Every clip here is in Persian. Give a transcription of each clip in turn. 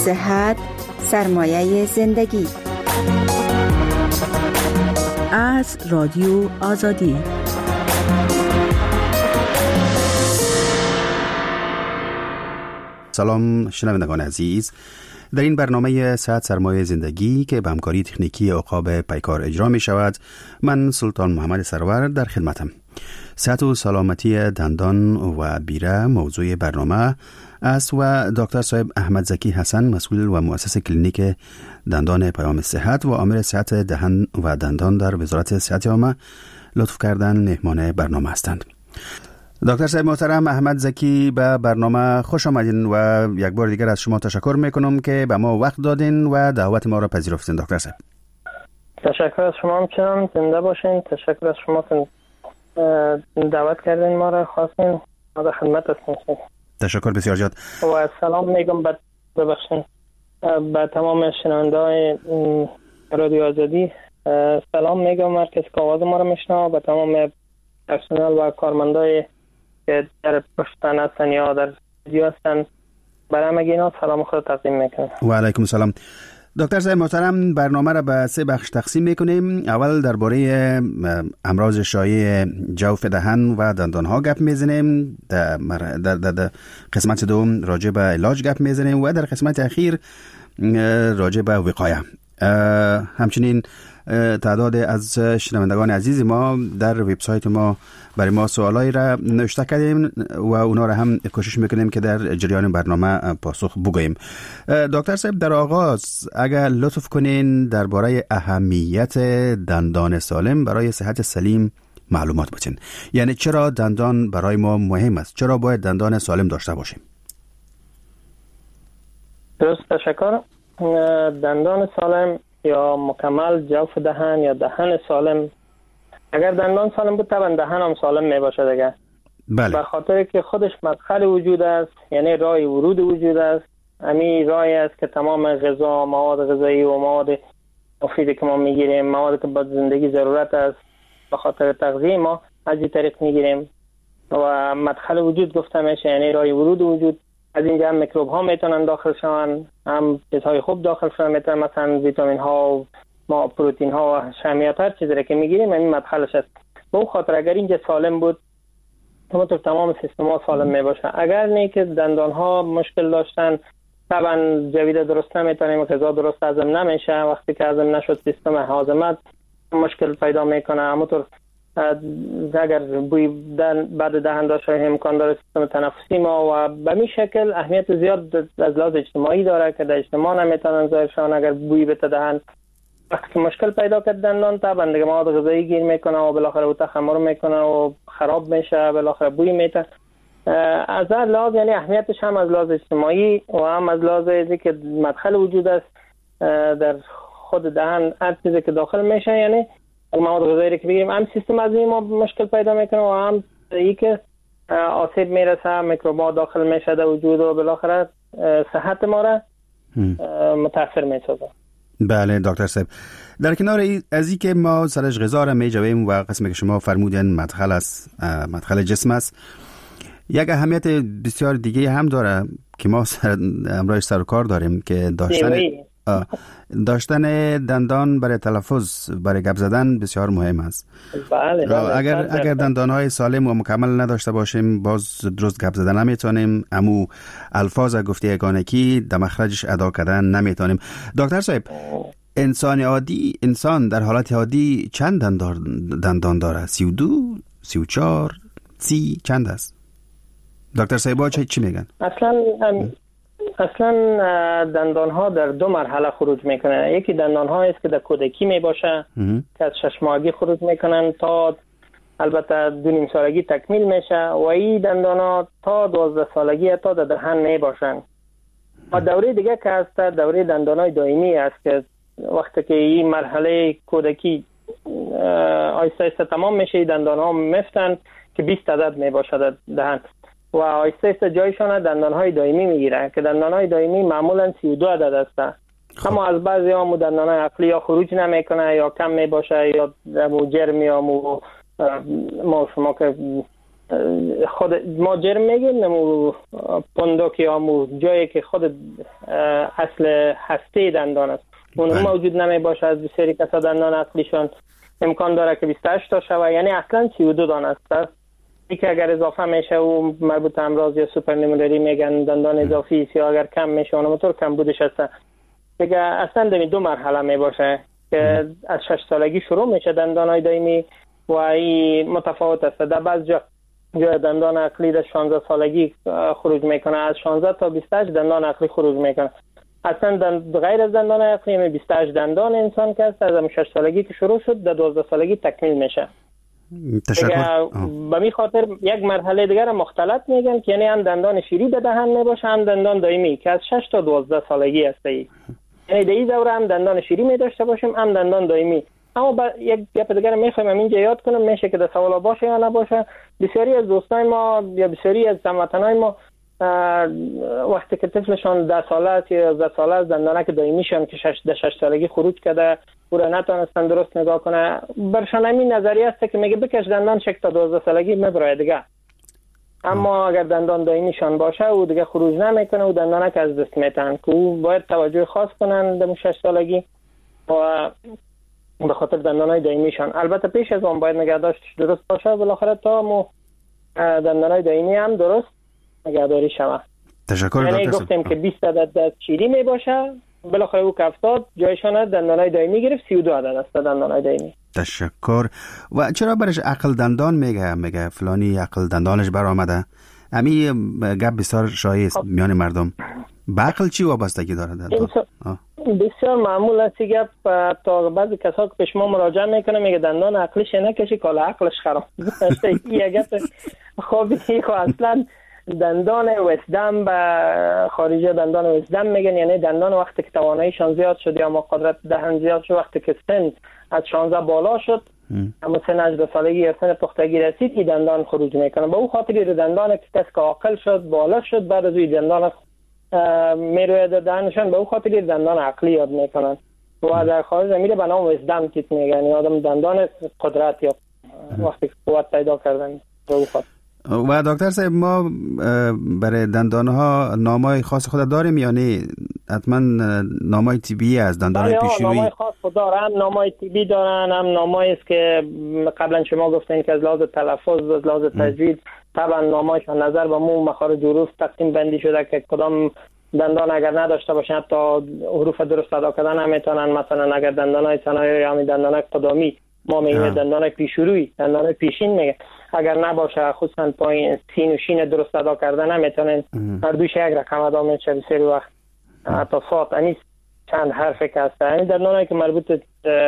صحت سرمایه زندگی. از رادیو آزادی. سلام شنوندگان عزیز، در این برنامه صحت سرمایه زندگی که به همکاری تکنیکی عقاب پیکار اجرا می شود، من سلطان محمد سرور در خدمتم. صحت و سلامتی دندان و بیره موضوع برنامه است و دکتر صاحب احمد زکی حسن، مسئول و مؤسس کلینیک دندان پیام صحت و آمر صحت دهن و دندان در وزارت صحت عامه لطف کردن مهمان برنامه هستند. دکتر صاحب محترم احمد زکی، به برنامه خوش آمدین و یک بار دیگر از شما تشکر میکنم که به ما وقت دادین و دعوت ما را پذیرفتین. دکتر صاحب تشکر از شما، همچنان زنده باشین. تشکر از شما که دعوت کردین ما را، خواستین ما در خدمت هستیم. تشکر بسیار زیاد و سلام میگم ببخشید به تمام شنونده‌های رادیو آزادی. سلام میگم هر کسی که آواز ما را میشنوه، به تمام پرسنل و کارمندای که در پشتن هستن یا در ویدیو هستن، برای همه اینا سلام خود تقدیم میکنم. و علیکم السلام. دکتر صاحب محترم، برنامه را به 3 بخش تقسیم میکنیم. اول درباره امراض شایع جوف دهن و دندان ها گپ میزنیم، در قسمت دوم راجع به علاج گپ میزنیم و در قسمت اخیر راجع به وقایه. همچنین تعداد از شنوندگان عزیز ما در وبسایت ما برای ما سوالایی را نوشته کردیم و اونا را هم کوشش میکنیم که در جریان برنامه پاسخ بگوییم. دکتر صاحب، در آغاز اگر لطف کنین درباره اهمیت دندان سالم برای صحت سلیم معلومات بتین. یعنی چرا دندان برای ما مهم است؟ چرا باید دندان سالم داشته باشیم؟ درست، تشکر. دندان سالم یا مکمل جوف دهن یا دهن سالم، اگر دندان سالم بود طبعا دهن هم سالم می باشه دیگه. بله. به خاطر که خودش مدخل وجود است، یعنی راه ورود وجود است. همین راهی است که تمام غذا، مواد غذایی و مواد مفیدی که ما میگیریم، موادی که برای زندگی ضرورت است به خاطر تغذیه ما، از این طریق میگیریم و مدخل وجود گفته میشه، یعنی راه ورود وجود. از اینجا هم میکروب ها میتونن داخل شون، هم چیزهای خوب داخل شون میتونن، مثلا ویتامین ها و ما پروتئین ها و شحمیات، هر چیزی که میگیریم این مدخلش است. به اون خاطر اگر اینجا سالم بود تمام سیستم ها سالم میباشه. اگر نه که دندان ها مشکل داشتن، طبعا جویده درست نمیتونیم، غذا درست هضم نمیشه. وقتی که هضم نشد سیستم هاضمه مشکل پیدا میکنه. همونطور اگر بوی بعد دهن داشته امکان داره سیستم تنفسی ما، و به این شکل اهمیت زیاد از لحاظ اجتماعی داره که در اجتماع نمیتونن ظاهرشان. اگر بوی بته دهن، وقتی که مشکل پیدا کرد دندان، طبعا دیگه مواد غذایی گیر میکنه و بالاخره او تخمر میکنه و خراب میشه، بالاخره بوی میته. از هر لحاظ یعنی اهمیتش هم از لحاظ اجتماعی و هم از لحاظ اینکه مدخل وجود است در خود دهن، هر چیزی که داخل میشه، یعنی مواد غذایی که بگیریم هم سیستم از این ما مشکل پیدا میکنه و هم ای که آسیب میرسه، میکروبا داخل میشه در وجود و بالاخره صحت ما را متاثر میسازه. بله دکتر صاحب، در کنار از این که ما سرش غذا را میجویم و قسمی که شما فرمودین مدخل است، مدخل جسم است، یک اهمیت بسیار دیگه هم داره که ما امروز سر و کار داریم که داشتن دندان برای تلفظ، برای گپ زدن بسیار مهم است. بله. اگر دندانهای سالم و مکمل نداشته باشیم باز درست گپ زدن نمیتونیم، امو الفاظ گفته یگانگی در مخرجش ادا کردن نمیتونیم. دکتر صاحب، انسان در حالت عادی چند دندان داره؟ 32 34 30 چند است؟ دکتر صاحب چی میگن؟ اصلا دندان ها در 2 مرحله خروج میکنه. یکی دندان ها است که در کودکی میباشه که از 6 ماهگی خروج میکنن تا البته 2.5 سالگی تکمیل میشه و این دندان ها تا 12 سالگی تا در دهن میباشن. و دوره دیگه که هست دوره دندان های دائمی است که وقتی که این مرحله کودکی آیسته آیسته تمام میشه، دندان ها میفتن که 20 عدد میباشه در دهن و آیسته آیسته جایشان دندانهای دائمی میگیرن که دندانهای دائمی معمولا 32 عدد هستن. اما از بعضی ها دندانهای عقلی یا خروج نمیکنه یا کم میباشه یا مو جرم یا مو ما شما که خود ما جرم میگیم نمو پندوک یا مو جایی که خود اصل هسته دندان است اون موجود نمی باشه. از بسیاری کسا دندان عقلیشان امکان داره که 28 تا شوه، یعنی اصلا 32 دانه است. این که اگر اضافه میشه و مربوط امراض یا سوپرنیمولری میگن دندان اضافی است، یا اگر کم میشه اونمطور کم بودش است دیگه. اصلا دمی 2 مرحله می باشه که از 6 سالگی شروع میشه دندان های دائمی و این متفاوت است. در بعض جا دندان عقلی در 16 سالگی خروج میکنه، از 16 تا 28 دندان عقلی خروج میکنه. اصلا غیر از دندان عقلی 28 دندان انسان که است از 6 سالگی که شروع شد در 12 سالگی تکمیل میشه. تشکر. به می خاطر یک مرحله دیگر مختلط میگن که یعنی هم دندان شیری به دهن میباشه هم دندان دائمی که از 6 تا 12 سالگی است. یعنی در این دوره هم دندان شیری می داشته باشیم هم دندان دائمی. اما یک گپ دیگر میخوایم اینجا یاد کنم، میشه که در سوال باشه یا نباشه. بسیاری از دوستای ما یا بسیاری از هموطنای ما وقتی که طفلشان 10 ساله است یا 11 ساله است دندانک دائمیشان که 6 سالگی خروج کرده او را نتونستن درست نگاه کنه، برشان همین نظریه است که میگه بکش دندان شک تا 12 سالگی میبره دیگه. اما اگر دندان دائمیشان باشه او دیگه خروج نمیکنه و دندانک از دست میتن که او باید توجه خاص کنن در 6 سالگی و به خاطر دندانای دائمیشان. البته پیش از اون باید نگهداشتش درست باشه بالاخره تا مو دندانای دائمی هم درست نگهداری شود. تشکر. یعنی گفتیم که 20 عدد چیری می باشه بالاخره او که 70 جایشان دندانای دائمی گرفت 32 عدد است دندانای دائمی. تشکر. و چرا برش عقل دندان میگه فلانی عقل دندانش برآمده؟ امی گپ بسیار شایع است میان مردم. به عقل چی وابستگی داره دندان؟ بسیار معمول است گپ. تا بعضی کسا که پیش ما مراجعه میکنه میگه دندان عقلش نکشی کالا عقلش خراب. این گپ خوبی خو اصلا دندان وسدم به خارجی دندان وسدم میگن، یعنی دندان وقتی که تواناییشان زیاد شد یا ما قدرت دهن زیاد شد، وقتی که سن از 16 بالا شد اما سن 18 سالگی یا سن پختگی رسید این دندان خروج میکنه. به او خاطر دندان که کس که عاقل شد بالا شد بعد از این دندان میروید دهنشان به او خاطر دندان عقلی یاد میکنن و در خارج میره به نام وسدم کیت میگن، یعنی آدم دندان قدرت یا وقتی قوت پیدا کردن به او خاطر. و دکتر صاحب ما برای دندانها نامای خاص خود داریم یا نه؟ حتما نامای طبی از دندانهای پیشرویی نامای خاص خود دارن، نامای طبی دارن، هم نامایی است که قبلا شما گفتین که از لحاظ تلفظ از لحاظ تجوید طبعا نامایشان نظر به مو مخارج حروف تقسیم بندی شده که کدام دندان اگر نداشته باشن حتی حروف درست ادا کردن نمیتونن. مثلا اگر دندانای ثنایی یا دندانای قدامی ما میگیم دندانای پیشرویی، دندانای پیشین میگه، اگر نباشه خصوصا پایین سین و شین درست ادا کردن نمیتونن. هر دوش یک رقم ادا میشه بسیاری وقت تا صاد انیس چند حرفی که هست. یعنی دندانایی که مربوط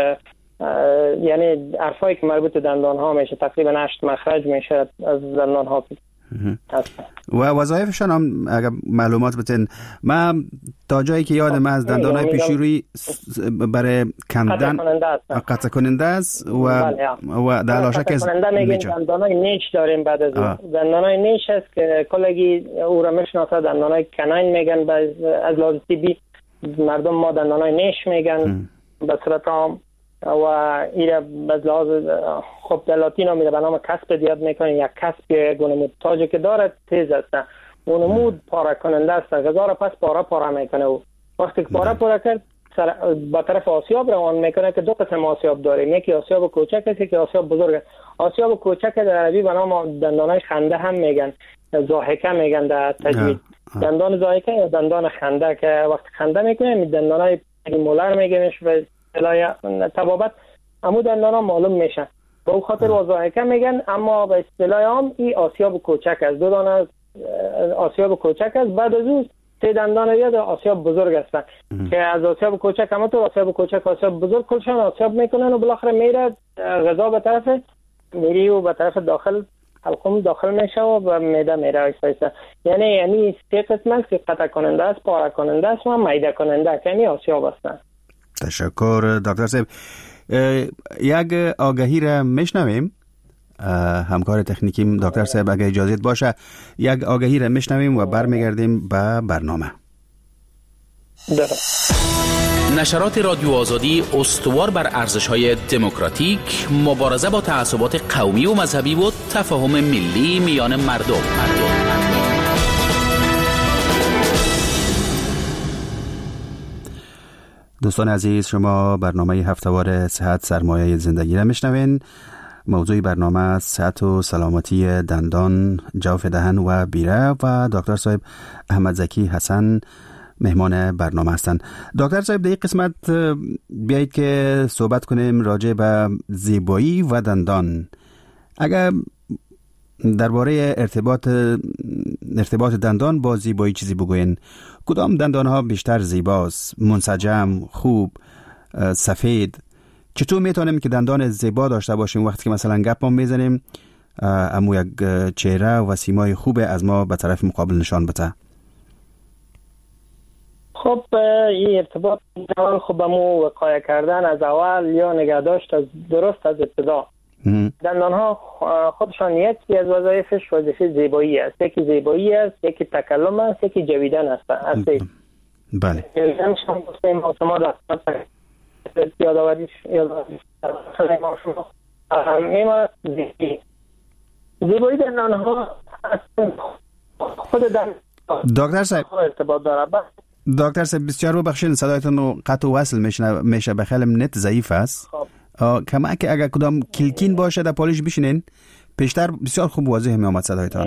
یعنی حرفایی که مربوط دندان ها میشه تقریبا 8 مخرج میشه از دندان ها و وظایفشان هم اگر معلومات بتین. من تا جایی که یادم از دندانهای پیشرویی برای کندن قطع کننده است و در لاشک از دندانهای نیش داریم. بعد از دندانهای نیش است که کلگی او را میشناسه دندانهای کناین میگن، از لحاظ طبی مردم ما دندانهای نیش میگن به صورت عام و ایره از لحاظ خب در لاتین میره به نام کسب یاد میکنن. یک کسب گونه تاجی که داره تیز است، اون مود پاره کننده است، غذا را پس پاره میکنه و وقتی که پاره کرد با طرف آسیاب روان میکنه که 2 قسم آسیاب داریم، یکی آسیاب کوچک است یکی آسیاب بزرگ. آسیاب کوچک در عربی به نام دندانای خنده هم میگن، ضاحکه میگن در تجوید. دندان ضاحکه یا دندان خنده که وقتی خنده میکنه می دندانای مولر میگنش و اصطلاح طبابت عمود دندانا معلوم میشن به او خاطر ضاحکه میگن. اما به اصطلاح عام این آسیاب کوچک است، 2 دانه آسیاب کوچک است. بعد از اون 3 دندان یا آسیاب بزرگ هستن که از آسیاب کوچک هم تو آسیاب کوچک آسیاب بزرگ کلشان آسیاب میکنن و بالاخره میره غذا به طرف میری و به طرف داخل حلقوم داخل میشه و به معده میره ایسا. یعنی 3 قسم است که قطع کننده است، پاره کننده است و معده کننده که یعنی آسیاب هستن. تشکر دکتر صاحب. یک آگهی را میشنویم. همکار تکنیکیم دکتر صاحب اگه اجازت باشه یک آگهی را میشنویم و برمیگردیم به برنامه. درست. نشرات رادیو آزادی استوار بر ارزش‌های دموکراتیک، مبارزه با تعصبات قومی و مذهبی و تفاهم ملی میان مردم. دوستان عزیز، شما برنامه هفته‌وار صحت سرمایه زندگی را میشنوین. موضوع برنامه صحت و سلامتی دندان، جوف دهن و بیره و دکتر صاحب احمد زکی حسن مهمان برنامه هستند. دکتر صاحب، در این قسمت بیایید که صحبت کنیم راجع به زیبایی و دندان. اگر درباره ارتباط دندان با زیبایی چیزی بگوین، کدام دندان ها بیشتر زیباست؟ منسجم، خوب، سفید؟ چطور میتونیم که دندان زیبا داشته باشیم وقتی که مثلا گپ ما میزنیم امو یک چهره و سیمای خوب از ما به طرف مقابل نشان بده؟ خب این ارتباط خب امو وقایه کردن از اول یا نگهداشت از درست از ابتدا. دندان ها خودشان یکی از وظایفش وظیفه زیبایی است. یکی زیبایی است، یکی تکلم است، یکی جویدن است. بله. همشان گفتیم شما در یادآوریش میمارد زیبایی دندان ها خود دندان دکتر صاحب ارتباط داره. دکتر صاحب بسیار ببخشید صدایتون قطع و وصل میشه، به خیلی نت ضعیف است. کمک اگر کدام کلکین باشه در پالیش بشینین پیشتر بسیار خوب واضح می آمد صدایتان.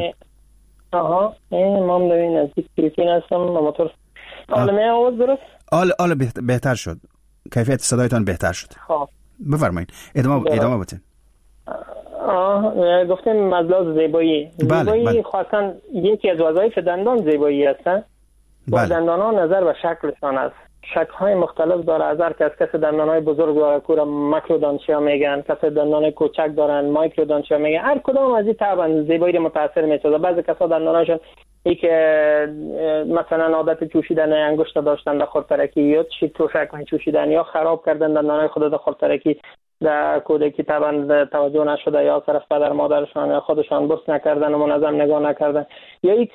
من دوین از کلکین هستم موتور. حالا می آواز درست؟ حالا بهتر شد، کیفیت صدایتان بهتر شد. بفرمایید ادامه بتین. گفتیم از لحاظ زیبایی. زیبایی خاصا یکی از وظایف دندان زیبایی هستن. و دندان ها نظر به شکلشان است. شکل های مختلف داره. از هر کس دندان های بزرگ داره، کورا ماکرودانتیا میگن، کس دندان های کوچک دارن مایکرودانتیا میگن. هر کدام از این طبعا زیبایی رو متاثر میسازه. بعضی کسا دنداناشون ای که مثلا عادت چوشیدن انگشت داشتن در خردترکی یا توشک چوشیدن یا خراب کردن دندانهای خود در خردترکی در کودکی طبعا توجه نشده یا طرف پدر مادرشان یا خودشان بوس نکردن و منظم نگاه نکردن، یا ای که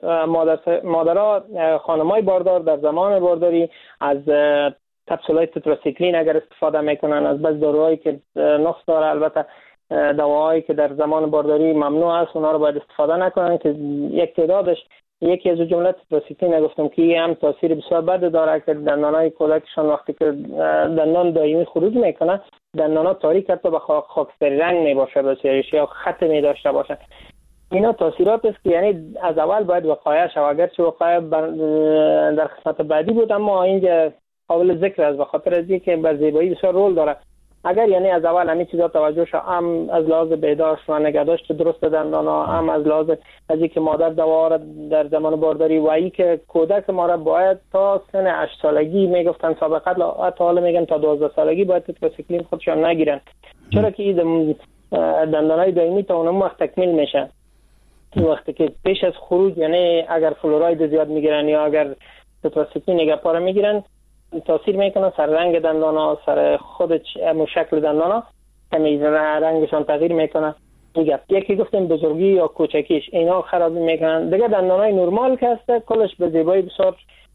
مادرها خانمای باردار در زمان بارداری از کپسولای تتراسیکلین اگر استفاده میکنن، از بعض داروهایی که نقص داره، البته دواهایی که در زمان بارداری ممنوع است اونا رو باید استفاده نکنن که یک تعدادش یکی از جمله تتراسیکلین گفتم که هم تاثیر بسیار بد داره که دندانای کودکشان وقتی که دندان دائمی خروج میکنه دندانا تاریک حتی به خاکستری رنگ میباشه بسیارش یا خط میداشته باشه. اینا تاثیرات است که یعنی از اول باید وقایع شود. اگرچه وقایع در قسمت بعدی بود اما اینجا قابل ذکر است به خاطر از اینکه بر زیبایی بسیار رول داره. اگر یعنی از اول همین چیزا توجه شد، هم از لحاظ بهداشت و نگهداشت درست دندانا، هم از لحاظ از اینکه مادر دوا را در زمان بارداری و اینکه کودک ما را باید تا سن 8 سالگی میگفتن سابقا تا حالا میگن تا 12 سالگی باید تتراسیکلین خودشان نگیرن، چرا که این دندانای دائمی تا اون وقت تکمیل میشن. وقتی که پیش از خروج یعنی اگر فلوراید زیاد میگیرن یا اگر تتراسیکلین نگهپاره میگیرن تاثیر میکنه سر رنگ دندانا، سر خود شکل دندانا کمی رنگشان تغییر میکنه. یکی گفتیم بزرگی یا کوچکیش اینا خرابی میکنن. دیگه دندانای نرمال که هست کلش به زیبایی بسیار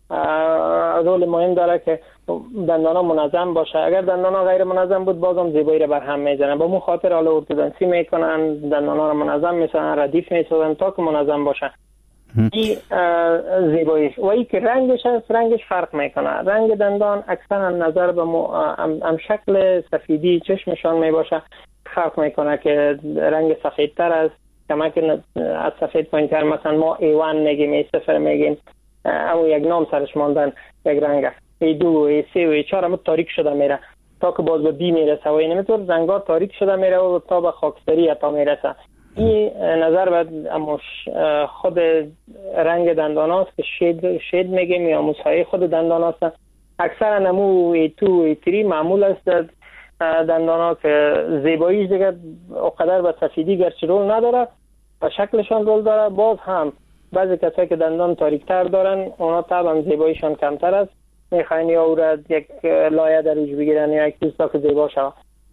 رول مهم داره که دندانا منظم باشه. اگر دندانا غیر منظم بود بازم زیبایی رو بر هم میزنن. با مو خاطر حالا ارتودنسی میکنن، دندانا رو منظم میسازن، ردیف میسازن تا که منظم باشه. این زیباییش. و این که رنگش هست رنگش فرق میکنه. رنگ دندان اکثرا نظر به هم شکل سفیدی چشمشان میباشه فرق میکنه که رنگ سفیدتر است کمک از سفید پایینتر. مثلا ما A1 میگیم، A0 میگیم، اما یک نام سرش ماندن یک رنگ است. A2 A3 و A4 هم تاریک شده میره تا که باز به B میرسه و این نمیطور رنگا تاریک شده میره و تا به خاکستری حتی میرسه. این نظر باید اما خود رنگ دندان هاست که شید میگیم یا موسهای خود دندان هاست. اکثر نمو A2 A3 معمول است دندان ها که زیباییش دیگه اقدر به سفیدی گرچه رول نداره و شکلشان رول داره. باز هم بعضی کسایی که دندان تاریکتر دارن اونا طبعا زیباییشان کمتر است، میخواین یا او را یک لایه در روش بگیرن یا یک چیز تا که زیبا شود.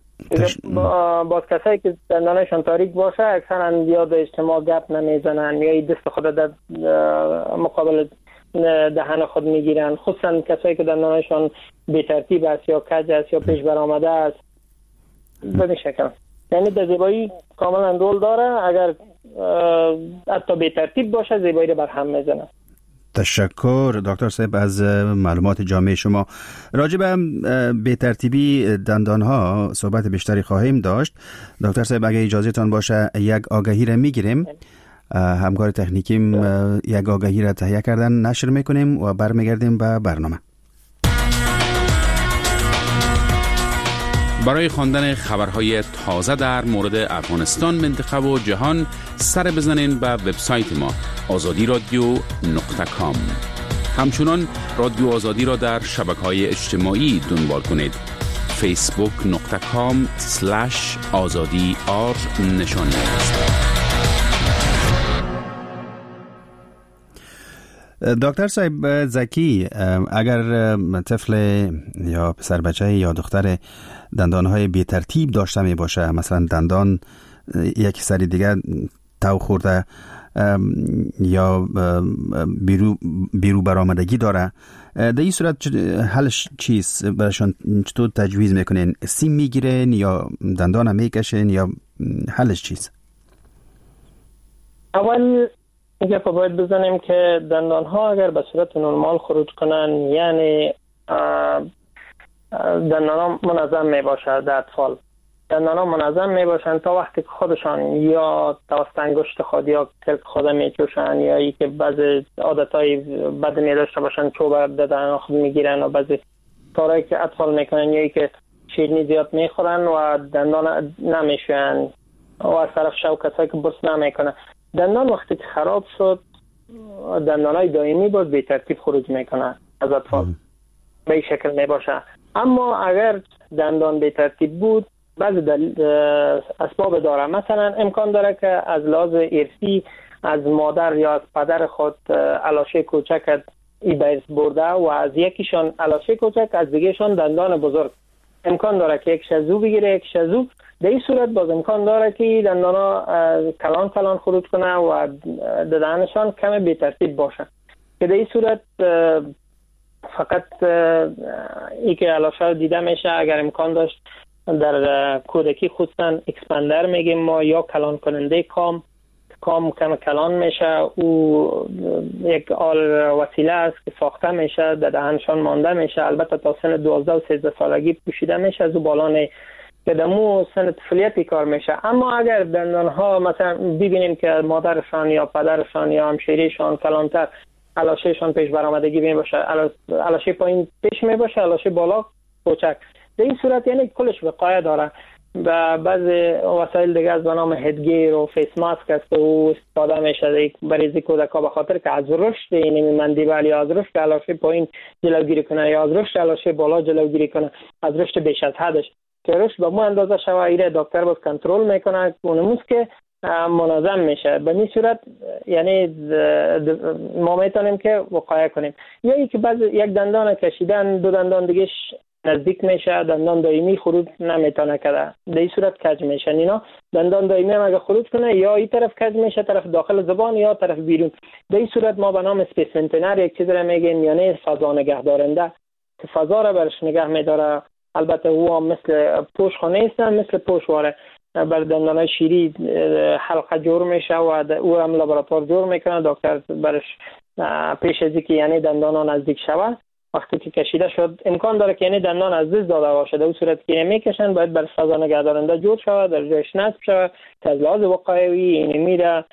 باز کسایی که دندانشان تاریک باشه اکثرا یاد اجتماع گپ نمیزنن یا دست خود در مقابل دهن خود میگیرن، خصوصا کسایی که دندانشان به ترتیب است یا کج است یا پیش برآمده است. به این شکل یعنی در زیبایی کاملا رول داره. اگر حتی به ترتیب باشه زیبایی رو برهم میزنه. تشکر دکتر صاحب از معلومات جامع شما. راجع به ترتیبی دندان ها صحبت بیشتری خواهیم داشت. دکتر صاحب اگه اجازه تان باشه یک آگهی را میگیریم، همکار تکنیکیم یک آگهی را تهیه کردن نشر میکنیم و برمیگردیم به برنامه. برای خواندن خبرهای تازه در مورد افغانستان، منطقه و جهان سر بزنین به وبسایت ما azadiradio.com. همچنان رادیو آزادی را در شبکه‌های اجتماعی دنبال کنید. facebook.com/azadi_r نشانی است. دکتر صاحب زکی، اگر طفل یا پسر بچه یا دختر دندانهای بی ترتیب داشته می باشه، مثلا دندان یک سری دیگه تو خورده یا بیرو برآمدگی داره، در این صورت حلش چیست؟ برایشان چطور تجویز میکنین؟ سیم میگیرین یا دندان میکشین یا حلش چیست؟ اول اینکه باید بزنیم که دندان ها اگر به صورت نرمال خروج کنن، یعنی دندان ها منظم می باشه در اطفال، دندان ها منظم می باشن تا وقتی که خودشان یا توسط انگشت خود یا کلک خود می چوشن یا ای که بعضی عادت های بد می داشته باشن چوبه دندان خود می گیرن و بعضی کارهایی که اطفال می کنن یا ای که شیرینی زیاد می خورن و دندان نمی شوین و از طرف شو کسایی که برس نمی کنن. دندان وقتی که خراب شد، دندانای دائمی باید به ترتیب خروج میکنه از اطفال، به این شکل میباشه. اما اگر دندان به ترتیب بود، بعضی اسباب داره. مثلا امکان داره که از لحاظ ارثی از مادر یا از پدر خود علاشه کوچک ای به ارث برده و از یکیشان علاشه کوچک، از دیگهشان دندان بزرگ. امکان داره که یک شزو بگیره، یک شزو. در این صورت باز امکان داره که دندانا کلان خروج کنه و دهنشان کم بی ترتیب باشه، که در این صورت فقط ای که علاشه دیده میشه. اگر امکان داشت در کودکی خصوصا اکسپندر میگیم ما، یا کلان کننده کام کم کلان میشه، او یک آل وسیله است که ساخته میشه در دهنشان مانده میشه. البته تا سن 12 و 13 سالگی پوشیده میشه، از او بالان که دمو سن طفولیتی کار میشه. اما اگر دندان ها مثلا ببینیم که مادرشان یا پدرشان یا همشیریشان کلانتر، علاشهشان پیش برآمدگی می باشه، علاشه پایین پیش می باشه، علاشه بالا کوچک، در این صورت یعنی کلش وقایه داره. و بعضی وسایل دیگه از به نام هدگیر و فیس ماسک است و استفاده میشه برای کودک‌ها، به خاطر که از رشد این مندیبل یا از رشد علاشه پایین جلوگیری کنه یا از رشد علاشه بالا جلوگیری کنه، از رشد بیش از حدش که رشد به مو اندازه شوه. ایره دکتر باز کنترل میکنه اونموز که منظم میشه. به این صورت یعنی ما میتونیم که وقایه کنیم. یا ای که بعض یک دندان کشیدن، دو دندان دیگهش نزدیک میشه، دندان دائمی خروج نمیتونه کرده، در این صورت کج میشن. اینا دندان دائمی هم اگه خروج کنه یا این طرف کج میشه، طرف داخل زبان یا طرف بیرون. در این صورت ما به نام اسپیسمنتنر یک چیز را میگیم، یعنی فضا نگه دارنده که فضا را برش نگه میداره. البته او هم مثل پوش خانه ایستن، مثل پوشواره بر دندانای شیری حلقه جور میشه و او هم لابراتوار جور میکنه. دکتر برش پیش از اینکه یعنی دندان نزدیک شود، وقتی که کشیده شد امکان داره که یعنی دندان از دست داده باشه، در اون صورت که میکشن باید بر فضا نگه دارنده جور شود، در جایش نصب شود که از لحاظ وقایوی این میره.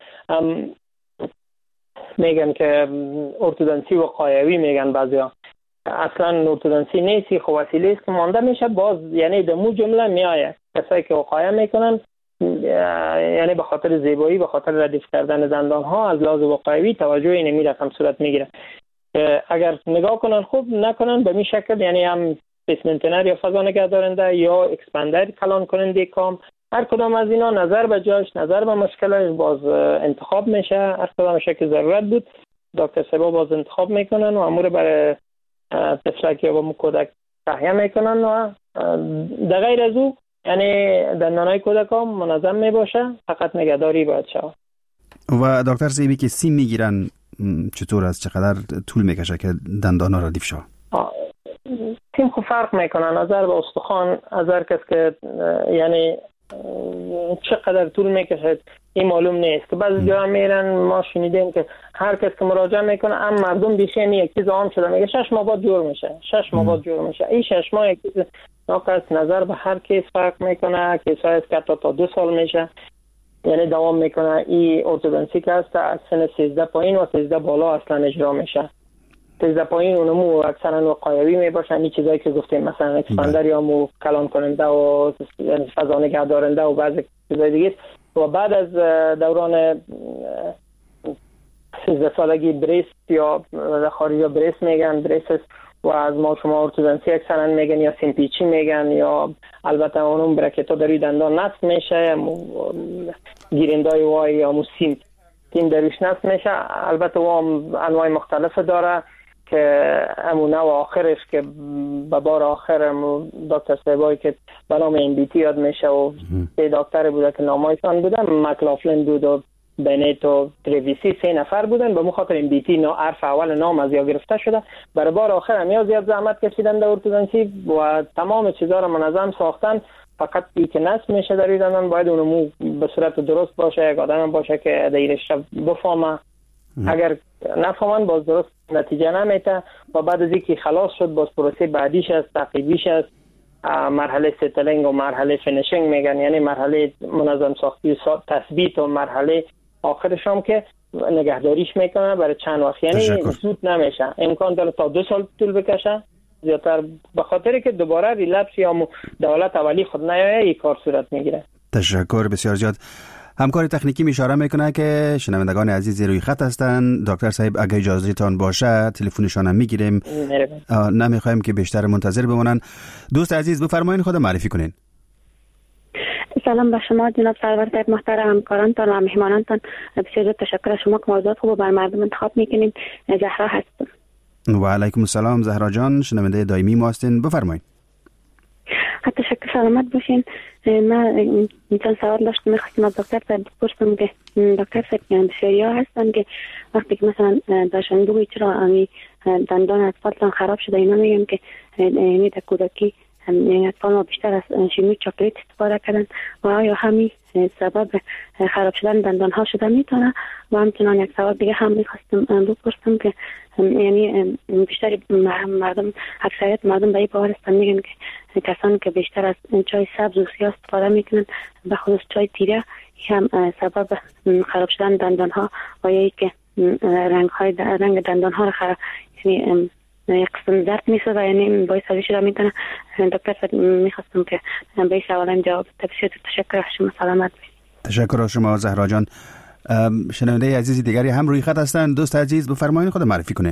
میگن که ارتودنسی وقایوی میگن بعضیا، اصلا ارتودنسی نیستی، خب وسیله است که مانده میشه. باز یعنی در مو جمله میآید کسایی که وقایه میکنن، یعنی به خاطر زیبایی، به خاطر ردیف کردن دندان ها از لحاظ وقایوی توجه این میره کم صورت میگیره. اگر نگاه کنن خوب، نکنن به می شکل، یعنی هم اسپیسمنتنر یا فضا نگه دارنده یا اکسپندر کلان کننده کام، هر کدام از اینا نظر به جاش، نظر به مشکلش باز انتخاب میشه. هر کدامش که ضرورت بود دکتر سبا باز انتخاب میکنن و امور برای طفلک یا با کودک تهیه میکنن و در غیر از او یعنی دندانای کودک ها منظم میباشه، فقط نگهداری باید شود. و دکتر سیبی که سیم میگیرن چطور است؟ چقدر طول میکشه که دندان ها ردیف شود؟ تیم خو فرق میکنه نظر به استخوان، از هر کس که یعنی چقدر طول میکشه این معلوم نیست. که بعضی جا میرن ما شنیدیم که هر کس که مراجعه میکنه اما مردم بیشتر یک چیز عام شده میگه 6 ماه بعد جور میشه، 6 ماه بعد جور میشه. این 6 ماه یک چیز ناقص نظر به هر کیس فرق میکنه. کیسای است که تا 2 سال میشه یعنی دوام میکنه. این ارتودنسی که است از سن 13 پایین و 13 بالا اصلا اجرا میشه. 13 پایین اونمو اکثرا وقایوی میباشن، این چیزایی که گفتیم مثلا اکسپاندر یا مو کلان کننده و یعنی فضا نگهدارنده و بعضی چیزای دیگه. و بعد از دوران 13 سالگی بریست یا خارجی بریست میگن، بریست و از ما شما ارتودنسی اکثرا میگن یا سیمپیچی میگن، یا البته اونم برکتا در دندان نصب میشه، گیرندای وای یا مو سیم درش نصب میشه. البته و انواع مختلف داره که امونه و آخرش که به بار آخر دکتر صاحبایی که به نام MBT یاد میشه و سه دکتر بوده که نامایشان بودن، مکلافلین بود و بنیت و تریویسی، 3 نفر بودن. به مخاطر MBT حرف اول نام از یا گرفته شده. برای بار آخر هم یا زیاد زحمت کشیدن در ارتودنسی و تمام چیزها رو منظم ساختن. فقط ای که نصب میشه در دندان باید اونمو به صورت درست باشه، یک آدم باشه که دیرش بفهمه. اگر نفهمن باز درست نتیجه نمیده و بعد از اینکه خلاص شد باز پروسه بعدیش است، تعقیبیش است، مرحله ستلینگ و مرحله فینیشینگ میگن، یعنی مرحله منظم ساختی و تثبیت و مرحله آخرش هم که نگهداریش میکنه برای چند وقت. یعنی زود نمیشه، امکان داره تا 2 سال طول بکشه زیادتر، به خاطری که دوباره ریلپس یا دولت اولی خود نیایه این کار صورت میگیره. تشکر بسیار زیاد. همکار تکنیکی اشاره میکنه که شنوندگان عزیزی روی خط هستن. دکتر صاحب اگه اجازه تان باشه تلفنشان هم میگیریم، نمیخوایم که بیشتر منتظر بمونن. دوست عزیز بفرمایید خود معرفی کنین. سلام به شما جناب سرور صاحب محترم، همکارانتان و مهمانانتان. بسیار شکر از شما که موضوعات خوب بر مردم انتخاب میکنیم. زهرا هستم. و علیکم السلام زهرا جان، شنونده دائمی ما هستین، بفرمایید. تشکر، سلامت باشین. من چند سوال داشتم، میخواستم از دکتر صاحب بپرسم که دکتر صاحب بسیاری ها هستن که وقتی که مثلا داشتن بگوی چرا دندان اطفالتان خراب شده، اینا میگم که یعنی در کودکی یعنی اطفال ما بیشتر از شیمی چاکلیت استفاده کردن و آیا همین سبب خراب شدن دندان ها شده میتونه؟ و همچنان یک سوال دیگه هم میخواستم بپرسم که یعنی بیشتر مردم، اکثریت مردم به این باور هستن، میگن که کسانی که بیشتر از چای سبز و سیاه استفاده میکنن به خصوص چای تیره هم سبب خراب شدن دندان ها و یا که رنگ دندان ها رو خراب یعنی یک قسم زرد میشه و یعنی باعث از شده میتونه. دکتر صاحب میخواستم که به این سوالم جواب بده. تشکر از شما، سلامت باشید. تشکر از شما زهرا جان. شنونده عزیزی دیگری هم روی خط هستند. دوست عزیز بفرمایید خود معرفی کنین.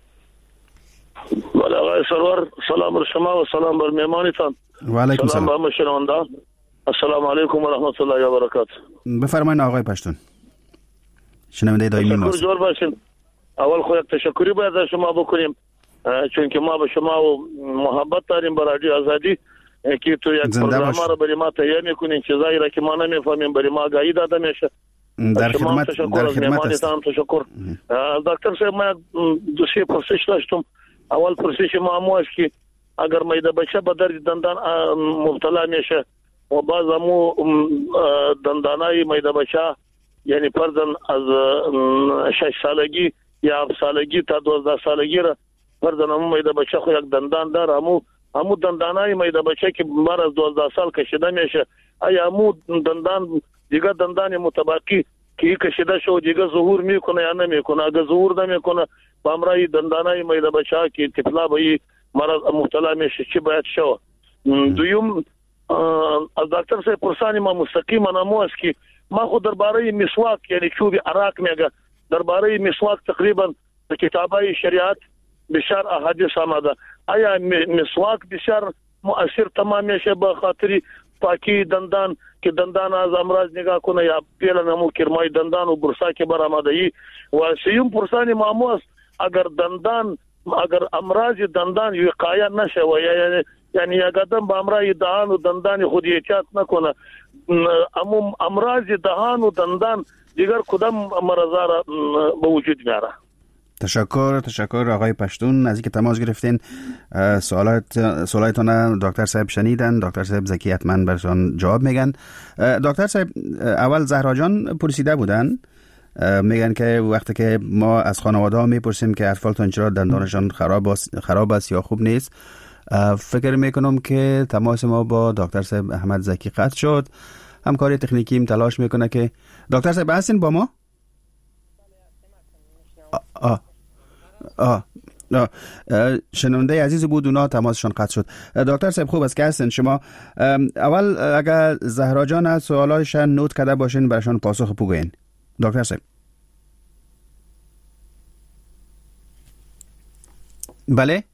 بله آقای سرور، سلام بر شما و سلام بر مهمانتان. و علیکم سلام بر شنونده. السلام علیکم و رحمت الله و برکاته. بفرمایید آقای پشتون، شنونده دائمی ما. تشکر باشین. اول خود تشکری باید از شما بکنیم چون که ما به شما و محبت داریم برای رادیو آزادی که تو یک برنامه رو برای ما تهیه میکنین، چیزایی را که ما نمیفهمیم برای ما آگاهی داده میشه. در خدمت است. تشکر. دکتر صاحب من 2 پرسش داشتم. اول پرسش ما همو است که اگر میده بچه به درد دندان مبتلا میشه و باز همو دندانای میده بچه یعنی فرضاً از 6 سالگی یا 7 سالگی تا 12 سالگی را فرضاً همو میده بچه خو یک دندان داره، همو دندانای میده بچه که بر از 12 سال کشیده میشه، آیا همو دندان دیگه دندان متبقی که کشیده شو دیگه ظهور میکنه یا نمیکنه؟ اگه ظهور نمیکنه با امرای دندانای میده بچه که طفلا به این مرض مبتلا میشه چی باید شو؟ دویم از دکتر صاحب پرسانی ما مستقیما نمو است که ما خود درباره مسواک یعنی چوب عراق میگه، درباره مسواک تقریبا کتابای شریعت بسیار احادیث آمده. آیا مسواک بسیار مؤثر تمام میشه به خاطر پاکی دندان که دندان از امراض نگاه کنه یا پیل نمو کرمای دندان و برسا که برآمدگی؟ و سیوم پرسانی مامو است اگر امراض دندان وقایه نشه و یعنی یک آدم با امراض دهان و دندان خود احتیاط نکنه، امراض دهان و دندان دیگر کدام مرضا را به وجود میاره؟ تشکر آقای پشتون از اینکه تماس گرفتین. سوالاتون دکتر صاحب شنیدن. دکتر صاحب زکی حتما برشان جواب میگن. دکتر صاحب اول زهرا جان پرسیده بودن، میگن که وقتی که ما از خانواده ها میپرسیم که اطفالتون چرا دندانشان خراب است یا خوب نیست، فکر میکنم که تماس ما با دکتر صاحب احمد زکی قطع شد. همکاری تکنیکیم تلاش میکنه که دکتر صاحب هستین با ما؟ شنونده عزیز بود، اونا تماسشون قطع شد. دکتر صاحب خوب است که هستین شما. اول اگر زهرا جان از سوالایشان نوت کرده باشین براشون پاسخ بگوین. دکتر صاحب. بله.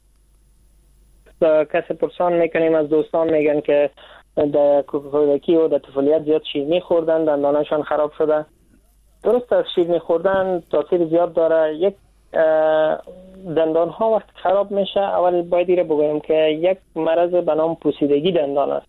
کسی پرسان میکنیم از دوستان، میگن که در کودکی و در طفولیت زیاد شیرینی خوردن، دندانشان خراب شده. درست است، شیرینی خوردن تاثیر زیاد داره. یک دندان ها وقت خراب میشه، اول باید ایره بگویم که یک مرض به نام پوسیدگی دندان است.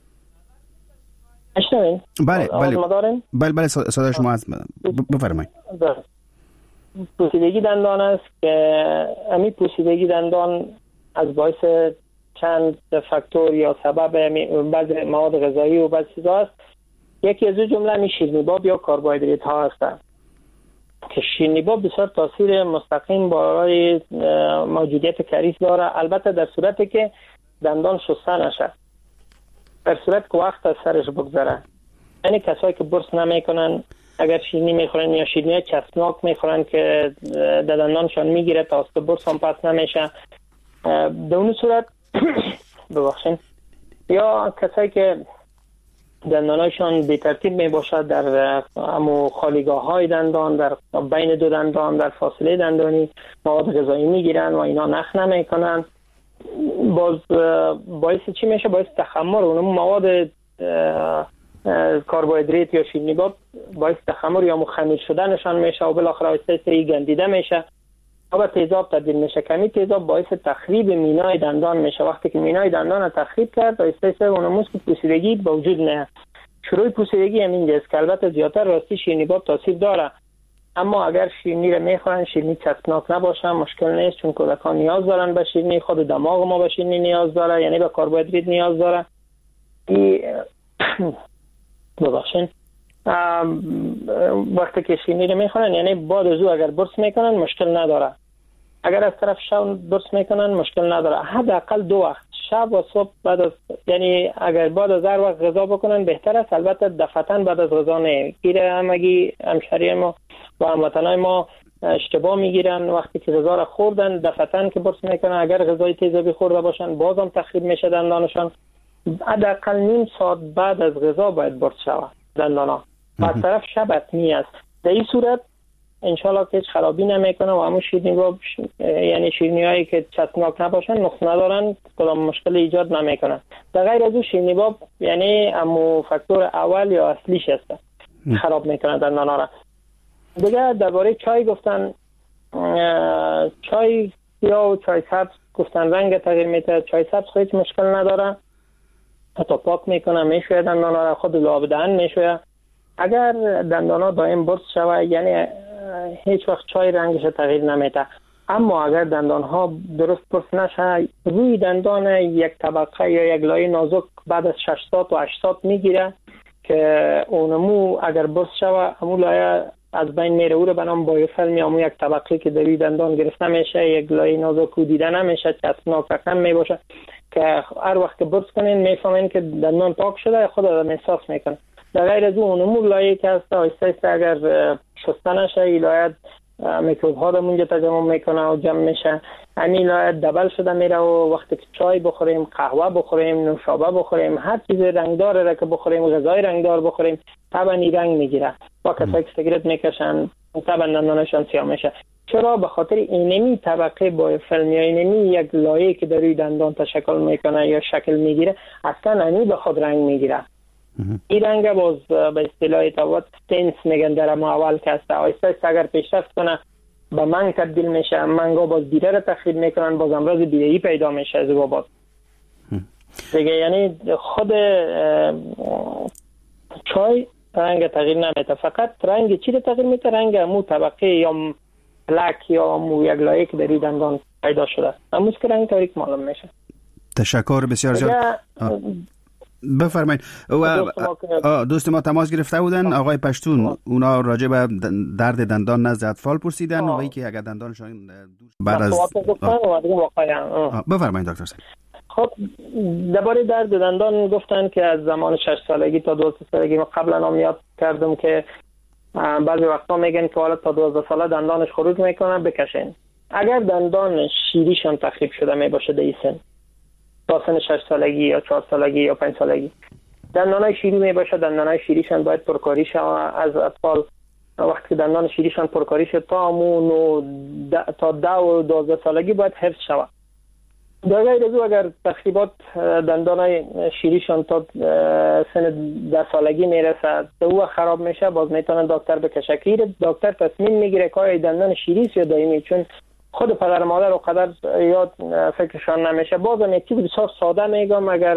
اشنوین؟ بله صدای شما هست، بفرمایید. پوسیدگی دندان است که امی پوسیدگی دندان از باعث چند فاکتور یا سبب بعض مواد غذایی و بعض چیزا است. یکی از جمله می شیرینی‌باب یا کربوهیدرات ها هستند که شیرینی‌باب بسیار تاثیر مستقیم برای موجودیت کریس داره، البته در صورتی که دندان شسته نشه، در صورت که وقت از سرش بگذره. یعنی کسایی که برس نمیکنن اگر شیرینی میخورن یا شیرینی چسبناک میخورن که دندانشان میگیره تا است برس هم پس نمیشه، در اون صورت ببخشین. یا کسایی که دندانایشان بی ترتیب می باشد در همو خالیگاه های دندان، در بین دو دندان، در فاصله دندانی مواد غذایی میگیرن و اینا نخ نمیکنن، باز باعث چی میشه؟ باعث تخمر اون مواد کربوهیدرات یا شیرینی‌باب باعث تخمر یا خمیر شدنشان میشه و بالاخره آهسته گندیده میشه و به تیزاب تبدیل میشه. کمی تیزاب باعث تخریب مینای دندان میشه. وقتی که مینای دندان تخریب کرد آهسته اون پوسیدگی به وجود میاد. شروع پوسیدگی همینجاست که البته زیادتر راستی شیرینی‌باب تاثیر داره، اما اگر شیرینی رو میخورن شیرینی چسبناک نباشه مشکل نیست، چون کودکان نیاز دارن به شیرینی، خود دماغ ما به شیرینی نیاز داره، یعنی به کربوهیدرات نیاز داره. ببخشین وقتی که شیرینی رو میخورن یعنی بعد از او اگر برس میکنن مشکل نداره، اگر از طرف شب برس میکنن مشکل نداره. حداقل 2 وقت، شب و صبح بعد از، یعنی اگر بعد از هر وقت غذا بکنن بهتر است. البته دفعتاً بعد از غذا نه، گیره همگی همشهری ما و هموطنای ما اشتباه میگیرن. وقتی که غذا را خوردن دفعتاً که برس میکنن، اگر غذای تیزابی خورده باشن بازم تخریب میشه دندانشان. حداقل نیم ساعت بعد از غذا باید برس شود دندانا. از طرف شب حتمی است. در این صورت انشالله که هیچ خرابی نمیکنه و همون شیرینی یعنی شیرینی هایی که چسبناک نباشن نقص ندارن، کدام مشکل ایجاد نمیکنن. در غیر از اون شیرینی باب یعنی همون فاکتور اول یا اصلیش هست خراب میکنه دندانا را. دیگه درباره چای گفتن، چای سیاه و چای سبز گفتن رنگ تغییر میده. چای سبز هیچ مشکل نداره، حتی پاک میکنه، میشوید دندانا را، خود لعاب دهن میشوید. اگر دندانا دائم برس شود یعنی هیچ وقت چای رنگش تغییر نمیده. اما اگر دندان ها درست برس نشه، روی دندان یک طبقه یا یک لایه نازک بعد از 6 ساعت و 8 ساعت میگیره که اونمو اگر برس شود همون لایه از بین میره، او رو به نام بایوفیلم یا یک طبقه که در دندان گرفته میشه، یک لایه نازک و دیده نمیشه، چسبناک کم میباشه که هر وقت که برس کنین میفهمین که دندان پاک شده، خود آدم احساس میکنه. در غیر از اون اونمو لایه که هست آهسته اگر شسته نشه این لایه میکروب ها رو اونجا تجمع میکنه و جمع میشه، همین لایه دبل شده میره و وقتی که چای بخوریم، قهوه بخوریم، نوشابه بخوریم، هر چیز رنگدار را که بخوریم، غذای رنگدار بخوریم، طبعا این رنگ میگیره. و کسایی که سیگرت میکشن طبعا دندانشان سیاه میشه. چرا؟ به خاطر اینمی طبقه بایوفیلم یا اینمی یک لایه که در روی دندان تشکل میکنه یا شکل میگیره اصلا اینی به خود رنگ میگیره. این رنگ باز به اصطلاح تاوت تنس میگن در ما اول که هست، آهسته اگر پیشرفت کنه به منگ تبدیل میشه، منگا باز بیره را تخریب میکنن، باز امراض بیره‌ای پیدا میشه از او باز دیگه. یعنی خود چای رنگ تغییر نمیده، فقط رنگ چی رو تغییر میده؟ رنگ مو طبقه یا پلاک یا یک لایه که در این دندان پیدا شده. امروز که رنگ تاریک معلوم میشه. تشکر بسیار زیاد. بفرمایید. و دوست ما تماس گرفته بودن آقای پشتون، اونا راجع به درد دندان نزد اطفال پرسیدن و اینکه اگر دندانشان بعد از بفرمایید دکتر صاحب. خب درباره درد دندان گفتن که از زمان 6 سالگی تا 12 سالگی. ما قبلا هم یاد کردم که بعضی وقتا میگن که حالا تا 12 ساله دندانش خروج میکنه بکشین. اگر دندان شیریشان تخریب شده می باشه در این سن، تا سن 6 سالگی یا 4 سالگی یا 5 سالگی دندانای شیری می باشه، دندانای شیریشان باید پرکاری شود. از اطفال وقتی دندان شیریشان پرکاری شد تا 10 و 12 سالگی باید حفظ شود. در غیر از او اگر تخریبات دندانای شیریشان تا سن 10 سالگی میرسه او خراب میشه، باز میتونن دکتر بکشه که دکتر تصمیم میگیره که آیا دندان شیریست یا دائمی، چون خود پدر مادر و قدر یاد فکرشان نمیشه. بازم یک چیز بسیار ساده میگم، اگر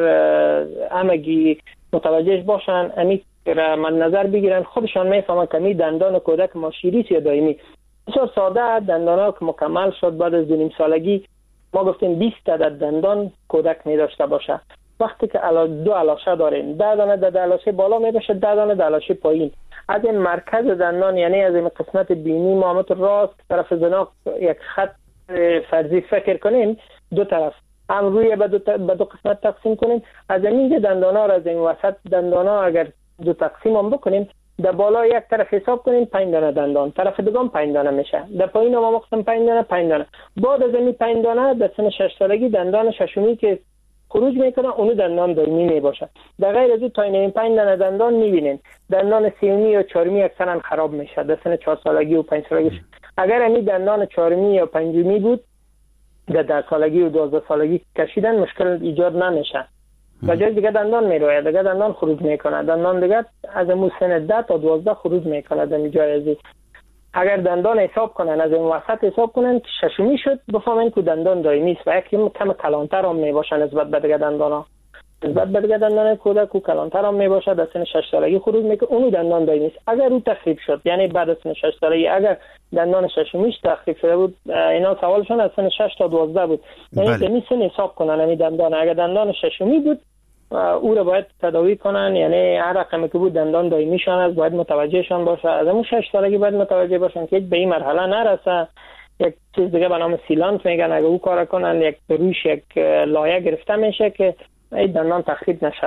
همگی متوجهش باشن امی من نظر بگیرن خودشان میفهمن که می دندان کودک ما شیریست یا دائمی. بسیار ساده. دندانا که مکمل شد بعد از 2.5 سالگی ما گفتیم 20 عدد دندان کودک می داشته باشه. وقتی که 2 الاشه داریم، 10 دانه در الاشه بالا می باشه، 10 دانه در الاشه پایین. از این مرکز دندان یعنی از این قسمت بینی ما راست طرف زناق یک خط فرضی فکر کنیم، دو طرف هم روی به دو قسمت تقسیم کنیم. از این دندانا را از این وسط دندانا اگر دو تقسیم هم بکنیم، در بالا یک طرف حساب کنیم 5 دانه دندان، طرف دیگه 5 دانه میشه. در پایین ما مقسم 5 دانه. بعد از این 5 دانه در سن 6 سالگی دندان ششمی که خروج میکنه اونو دندان دائمی میباشه. در غیر از تا این 5 دانه دندان میبینین دندان سومی یا چهارمی اکثرا خراب میشه در سن 4 سالگی و 5 سالگی. اگر این دندان چهارمی یا پنجمی بود در 10 سالگی و 12 سالگی کشیدن مشکل ایجاد نمیشه. و جای دیگه دندان میروه، دیگه دندان خروج میکنه، دندان دیگه از اون سن 10 تا 12 خروج میکنه در جای ازی. اگر دندان حساب کنن از این وسط حساب کنن که ششمی شد بفهمن که دندان دائمی است و یکی کم کلانتر هم میباشن نسبت به دیگه دندانا. نسبت به دیگه دندان کودک و کلانتر هم میباشه در سن 6 سالگی خروج میکنه، اون دندان دائمی است. اگر او تخریب شد یعنی بعد از سن 6 سالگی اگر دندان ششمیش تخریب شده بود، اینا سوالشون از سن 6 تا 12 بود، یعنی دمی سن حساب کنن این دندان. اگر دندان ششمی بود او را باید تداوی کنن، یعنی هر رقمی که بود دندان دائمیشان است باید متوجهشان باشه. از اون 6 سالگی باید متوجه باشن که به این مرحله نرسه. یک چیز دیگه به نام سیلانت میگن، اگه او کار کنن یک روش یک لایه گرفته میشه که این دندان تخریب نشه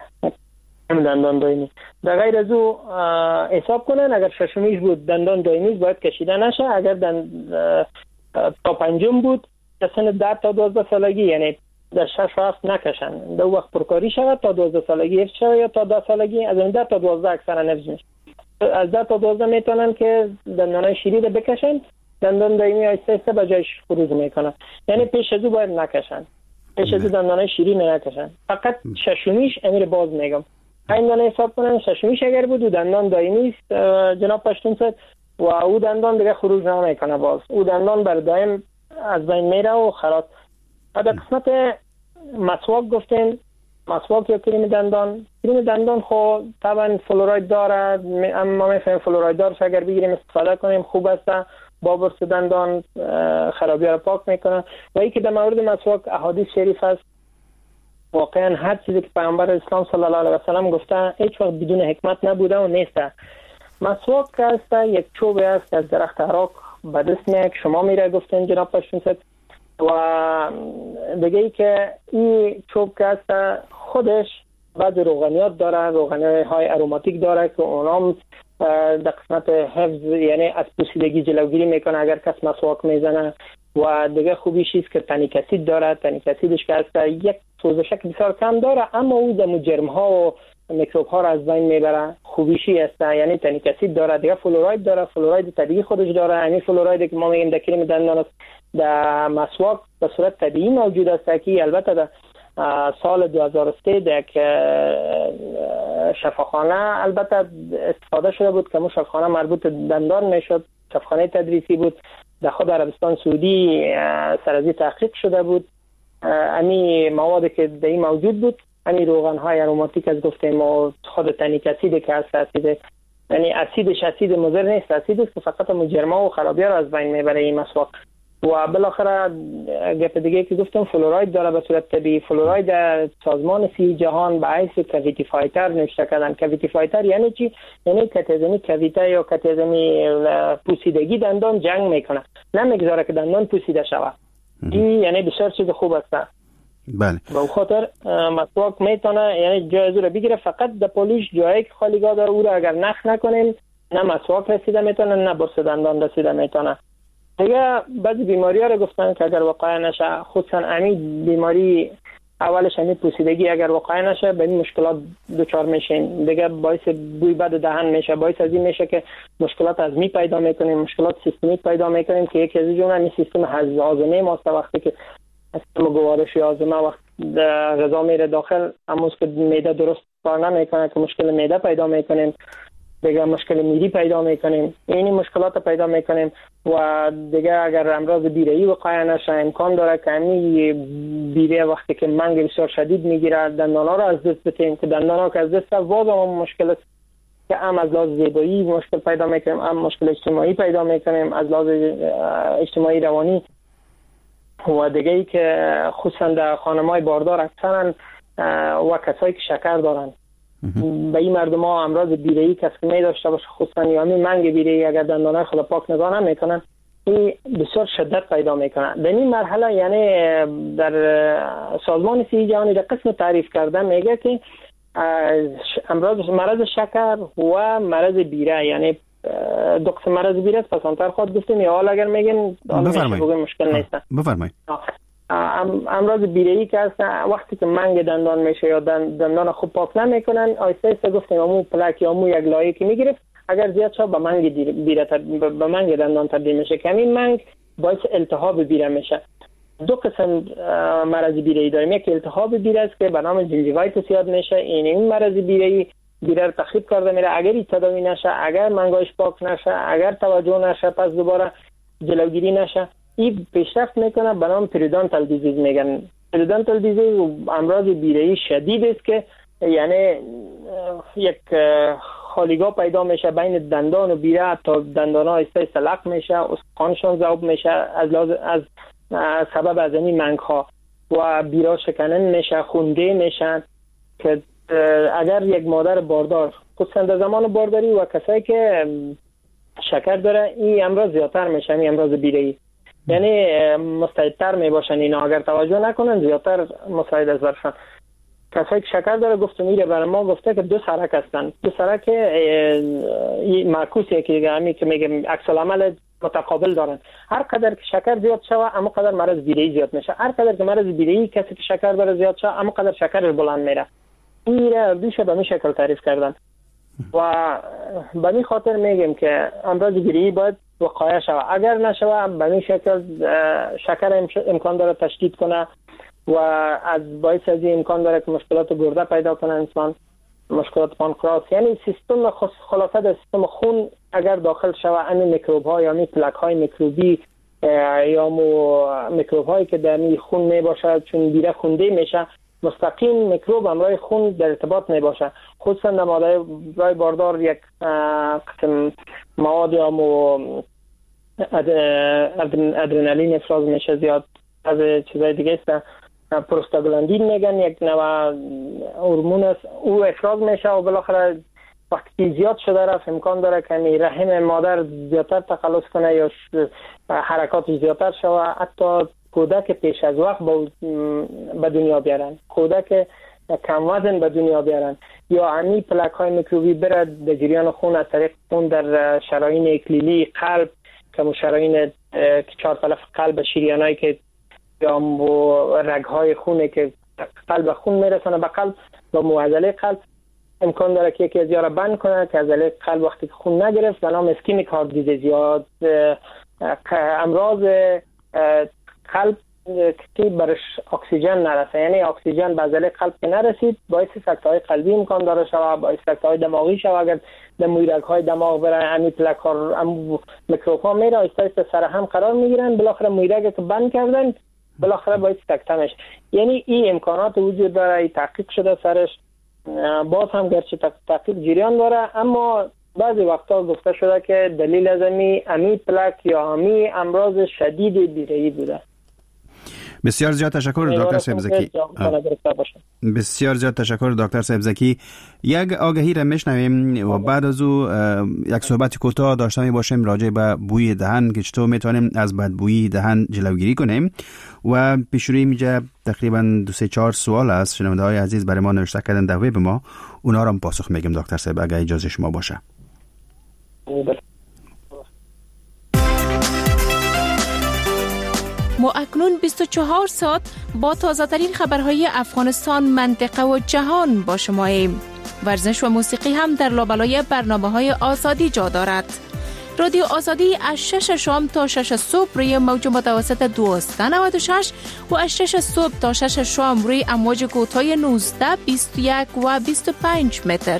دندان دائمی. در غیر از او حساب کنن اگر ششمیش بود دندان دائمی باید کشیده نشه. اگر تا پنجم بود در سن 10 تا 12 سالگی یعنی در 6 و 7 نکشن، در وقت پرکاری شود تا 12 سالگی حفظ شود یا تا 10 سالگی. از این 10 تا 12 اکثرا حفظ میشه. از 10 تا 12 میتونن که دندانای شیری رو بکشن، دندان دائمی آهسته به جایش خروج میکنه. یعنی پیش از او باید نکشن، پیش از او دندانای شیری نکشن. فقط ششمیش امیر باز میگم این دندان حساب کنن. ششمیش اگر بود دندان دائمی است جناب پشتون صاحب و او دندان دیگه خروج نمیکنه، باز او دندان بر دائم از بین میره و خلاص. در قسمت مسواک گفتیم، مسواک یا کریم دندان خب طبعا فلوراید داره، اما میفهمیم فلوراید دارش اگر بگیریم استفاده کنیم خوب است، با برس دندان خرابی را پاک میکنه. و ای که در مورد مسواک احادیث شریف است، واقعا هر چیزی که پیامبر اسلام صلی الله علیه و سلم گفته هیچ وقت بدون حکمت نبوده و نیست. مسواک که است یک چوب است از درخت عراق به دست میاد، شما میره گفتین جناب پشتون صاحب. و دیگه ای که این چوب که است خودش بعض روغنیات داره، روغنیات های اروماتیک داره که اونام در قسمت حفظ یعنی از پوسیدگی جلوگیری میکنه اگر کس مسواک میزنه. و دیگه خوبیش است که تانیک اسید داره، تانیک اسیدش که است یک سوزشک بسیار کم داره اما او دم جرم ها و میکروب ها را از بین میبره. خوبیشی است یعنی تانیک اسید داره. دیگه فلوراید داره، فلوراید طبیعی خودش داره، یعنی فلوراید که ما میگیم در کریم دندان است در مسواک به صورت طبیعی موجود است که البته در سال 2003 در شفاخانه البته استفاده شده بود که شفاخانه مربوط دندان میشد، شفاخانه تدریسی بود در خود عربستان سعودی سرازی تحقیق شده بود. امی مواد که در این موجود بود، امی روغن های اروماتیک از گفتیم و خود تانیک اسید که هست یعنی اسیدش اسید مضر نیست، اسید است که فقط مجرما و خرابی را از بین میبره این مسواک. و بالاخره گپ دیگه که گفتم فلوراید داره به صورت طبیعی. فلوراید در سازمان صحی جهان به حیث کویتی فایتر نوشته کردن. کویتی فایتر یعنی چی؟ یعنی کتیزمی کویته یا کتیزمی پوسیدگی دندان جنگ میکنه، نمیگذاره که دندان پوسیده شود. این یعنی بسیار چیز خوب است. بله. به خاطر مسواک میتونه یعنی جای رو بگیره، فقط در پولیش جایی که خالیگاه داره او رو اگر نخ نکنیم نه مسواک رسیده میتونه نه برس دندان رسیده میتونه. دیگه بعضی بیماری ها رو گفتن که اگر واقع نشه، خصوصا امی بیماری اولش همی پوسیدگی اگر واقع نشه به این مشکلات دچار میشین. دیگه باعث بوی بد دهن میشه، باعث از این میشه که مشکلات هضمی پیدا میکنیم، مشکلات سیستمیک پیدا میکنیم که یکی از جمله همین سیستم هاضمه ماست. وقتی که سیستم گوارشی هاضمه وقت غذا میره داخل امروز که معده درست کار نمیکنه که مشکل معده پیدا میکنیم، دیگه مشکل میری پیدا میکنیم، این مشکلات پیدا میکنیم. و دیگه اگر امراض بیره‌ای وقایع نشه امکان داره که همین بیره وقتی که منگ بسیار شدید میگیره دندانا رو از دست بتیم که دندانا که از دست باز هم مشکل است که هم از لحاظ زیبایی مشکل پیدا میکنیم، هم مشکل اجتماعی پیدا میکنیم از لحاظ اجتماعی روانی. و دیگه ای که خصوصا در خانم‌های باردار اکثرا و کسایی که شکر دارن به این مردم ها امراض بیره‌ای کسی می داشته باشه، خصوصا یعنی منگ بیره‌ای اگر دندانه خود پاک نگاه نمیکنن این بسیار شدت پیدا میکنه. در این مرحله یعنی در سازمان صحی جهانی در قسم تعریف کرده میگه که مرض شکر و مرض بیره یعنی دو قسم مرض بیره است. پس انتر خود گفتیم یا حال اگر میگیم مشکل نیست. بفرمایید. امراض بیره‌ای که هست وقتی که منگ دندان میشه یا دندان خوب پاک نمیکنن آیسته آیسته گفتیم امو پلاک یا امو یک لایه که میگرفت اگر زیاد شد به منگ بیره به منگ دندان تبدیل میشه که همین منگ باعث التهاب بیره میشه. دو قسم مرض بیره‌ای داریم، یک التهاب بیره است که به نام جنجیوایتیس یاد میشه. این مرض بیره‌ای بیره رو تخریب کرده میره اگر این تداوی نشه، اگر منگایش پاک نشه، اگر توجه نشه پس دوباره جلوگیری نشه این پیشرفت میکنه به نام پریودونتال دیزیز میگن. پریودونتال دیزیز امراض بیره‌ای شدید است که یعنی یک خالیگاه پیدا میشه بین دندان و بیره تا دندان‌ها آهسته سلق میشه، استخوانشون ذوب میشه از سبب از این منگ‌ها و بیره شکنن میشه، خونده میشن که اگر یک مادر باردار خصوصا در زمان بارداری و کسایی که شکر داره این امراض زیادتر میشه، این امراض بیره‌ای یعنی مستعدتر می باشن اینا اگر توجه نکنن زیادتر مستعد از برشن. کسایی که شکر داره گفته میره برای ما گفته که دو سرک هستن، دو سرک معکوسیه که همی که میگه عکس العمل متقابل دارن. هر قدر که شکر زیاد شوه اما قدر مرض بیره‌ای زیاد میشه، هر قدر که مرض بیره‌ای کسی که شکر داره زیاد شوه اما قدر شکرش بلند میره. این را بیشه به این شکل تعریف کردن و به این خاطر میگیم که امراض بیره‌ای باید وقایع شود. اگر نشوه به این شکل شکر امکان داره تشدید کنه و از باعث از این امکان داره که مشکلات گرده پیدا کنه انسان، مشکلات پانکراس یعنی سیستم خلاصه در سیستم خون اگر داخل شوه این میکروب ها یا پلاک های میکروبی یا میکروب هایی که در می خون می باشه چون بیره خونده میشه مستقیم میکروب همراه خون در ارتباط می باشه. خصوصا در مادرای باردار یک قسم مواد یا ادرنالین افراز میشه زیاد، از چیزای دیگه است پروستاگلاندین میگن یک نوع هورمون است او افراز میشه و بالاخره وقتی زیاد شده رفت امکان داره که رحم مادر زیادتر تقلص کنه یا حرکات زیادتر شوه، حتی کودک پیش از وقت به دنیا بیارن، کودک کم وزن به دنیا بیارن یا انی پلاک های میکروبی بره در جریان خون از طریق خون در شرايين اکلیلی قلب که شرايين که چهار طرف قلب شریانایی که یا رگ های خونه که قلب خون میرسونه به قلب و معضله قلب امکان داره که یکی از یارا بند کنه که عضله قلب وقتی که خون نگرفت به نام اسکیمیک هارت دیزیز یا امراض قلب که برش اکسیژن نرسه، یعنی اکسیژن به عضله قلب که نرسید باعث سکته‌های قلبی امکان داره شود، باعث سکته‌های دماغی شود. اگر در مویرگ‌های دماغ بره امی پلاک‌ها میکروب‌ها میره آهسته سر هم قرار میگیرن، بالاخره مویرگ که بند کردن بالاخره باعث سکته میشه. یعنی این امکانات وجود داره، تحقیق شده سرش، باز هم گرچه تحقیق جریان داره اما بعضی وقتا گفته شده که دلیل از امی پلک یا امی امراض شدید بیره‌ای بوده. بسیار زیاد تشکر دکتر صاحبزکی. بسیار زیاد تشکر دکتر صاحبزکی. یک آگهی را میشنویم و بعد از او یک صحبت کوتاه داشته میباشیم راجع به بوی دهن که چطور میتونیم از بدبویی دهن جلوگیری کنیم و پیشروی اینجا تقریبا 2-3-4 سوال است شنونده های عزیز برای ما نوشته کردن در وب ما، اونا را هم پاسخ میگیم دکتر صاحب اگه اجازه شما باشه. ما اکنون 24 ساعت با تازه ترین خبرهای افغانستان، منطقه و جهان با شماییم. ورزش و موسیقی هم در لابلای برنامه‌های آزادی جا دارد. رادیو آزادی از 6 شام تا 6 صبح روی موج متوسط 1296 و از 6 صبح تا 6 شام روی امواج کوتاه 19، 21 و 25 متر.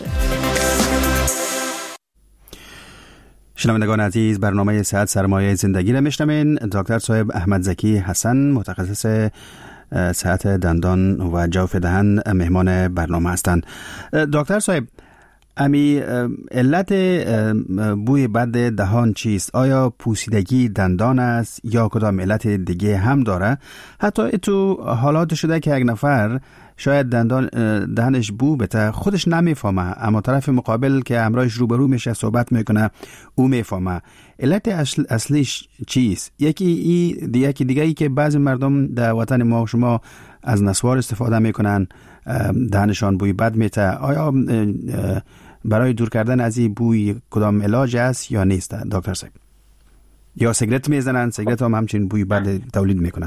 شنوندگان عزیز، برنامه صحت سرمایه زندگی را میشنوین. دکتر صاحب احمدزکی حسن، متخصص صحت دندان و جوف دهن، مهمان برنامه هستند. دکتر صاحب، امی علت بوی بد دهان چیست؟ آیا پوسیدگی دندان است یا کدام علت دیگه هم داره؟ حتی تو حالات شده که یک نفر شاید دهنش بو بته خودش نمیفهمه، اما طرف مقابل که همراهش روبرو میشه صحبت میکنه او میفهمه. علت اصلیش چیست؟ یکی دیگه ای که بعضی مردم در وطن ما و شما از نسوار استفاده میکنن، دهنشان بوی بد میته. آیا برای دور کردن از این بوی کدام علاج است یا نیست دکتر صاحب؟ یا سیگرت میزنن، سیگرت هم همچین بوی بد تولید میکنه؟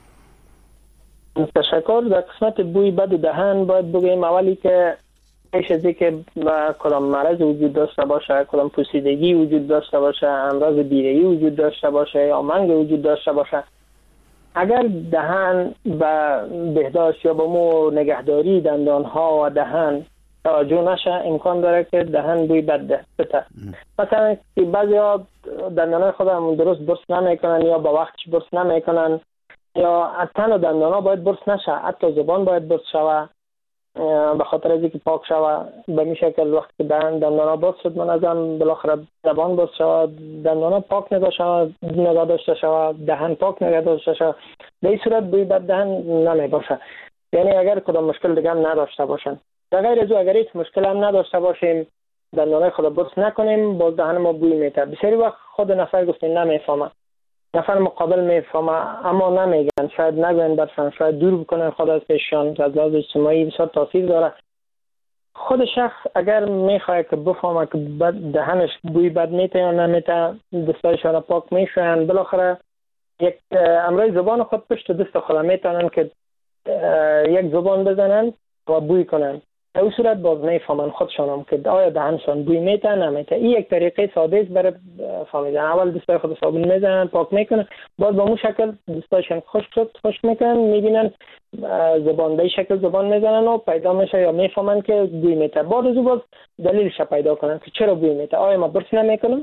تشکر. در قسمت بوی بد دهن باید بگیم اولی که پیش از اینکه کدام مرض وجود داشته باشه، کدام پوسیدگی وجود داشته باشه، امراض بیره‌ای وجود داشته باشه یا منگ وجود داشته باشه، اگر دهن به بهداشت یا به مو نگهداری دندان ها و دهن توجه نشه، امکان داره که دهن بوی بد بده. مثلا بعضی ها دندان های خودم درست برس نمیکنن یا با وقتش برس نمیکنن، یا تن و دندان ها باید برس نشه، حتی زبان باید برس شوه به خاطر از اینکه پاک شوه. به می شکل وقتی که دندان ها برس شد من ازم بالاخره زبان برس شوه، دندان ها پاک نگاه داشته شوه، دهن پاک نگاه داشته شوه، به این صورت بوی بد دهن نمی باشه. یعنی اگر کدام مشکل دیگه هم نداشته باشن، در غیر از او اگر هیچ مشکل هم نداشته باشیم، دندانای خود برس نکنیم، باز دهن ما بوی میته. بسیاری وقت خود نفر گفتیم نمیفهمه، نفر مقابل میفهمه اما نمیگن، شاید نگوین برسن، شاید دور بکنن خود از پیششان که از لحاظ اجتماعی بسیار تاثیر داره. خود شخص اگر میخواد که بفهمه که دهنش بوی بد میته یا نمیته، دستایشان را پاک میشوین، بالاخره یک امرای زبان خود پشت دست خود میتونن که یک زبان بزنن و بوی کنن. در اون صورت باز میفهمن خودشان هم که آیا دهنشان بوی میته نمیته. این یک طریقه ساده است برای فهمیدن. اول دستای خود صابون میزنن، پاک میکنن، باز با اون شکل دستایشان خشک میکنن، میبینن زبان به شکل زبان میزنن و پیدا میشه یا میفهمن که بوی میته. بعد از اون باز دلیلش پیدا کنن که چرا بوی میته. آیا ما برس نمیکنم؟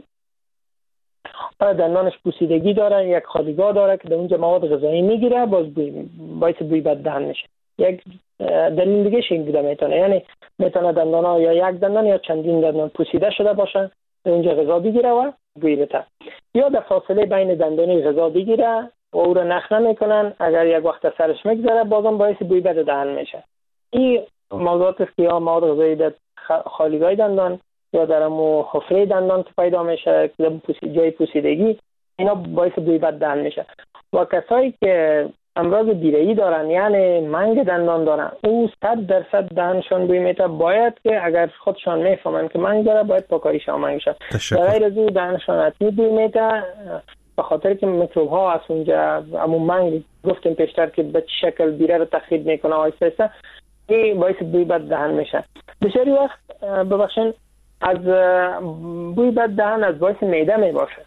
آیا دندانش پوسیدگی داره، یک خالیگاه داره که در اونجا مواد غذایی میگیره، باز باعث بوی بد دهن میشه. یک دلیل دیگه این بوده میتونه، یعنی میتونه دندان ها یا یک دندان یا چندین دندان پوسیده شده باشه، اونجا غذا بگیره و بوی بده، یا در فاصله بین دندانی غذا بگیره و او رو نخ نمیکنن، اگر یک وقت سرش میگذره بازم باعث بوی بد دهن میشه. این موضوعات است که یا مواد غذایی در خالیگاه دندان یا در حفره دندان که پیدا میشه جای پوسیدگی، اینا باعث بوی بد دهن میشه. و کسایی که امراض بیره‌ای دارن یعنی منگ دندان دارن، او 100% دهنشان بوی میته، باید که اگر خودشان میفهمن که منگ داره باید پاکاریشان منگ شد. در غیر از او دهنشان حتمی بوی میته، به خاطر که میکروب ها از اونجا همون منگ گفتیم پیشتر که به چه شکل بیره رو تخریب میکنه آهسته آهسته، این باعث بوی بد دهن میشه. بسیاری وقت ببخشید از بوی بد دهن از باعث معده میباشه،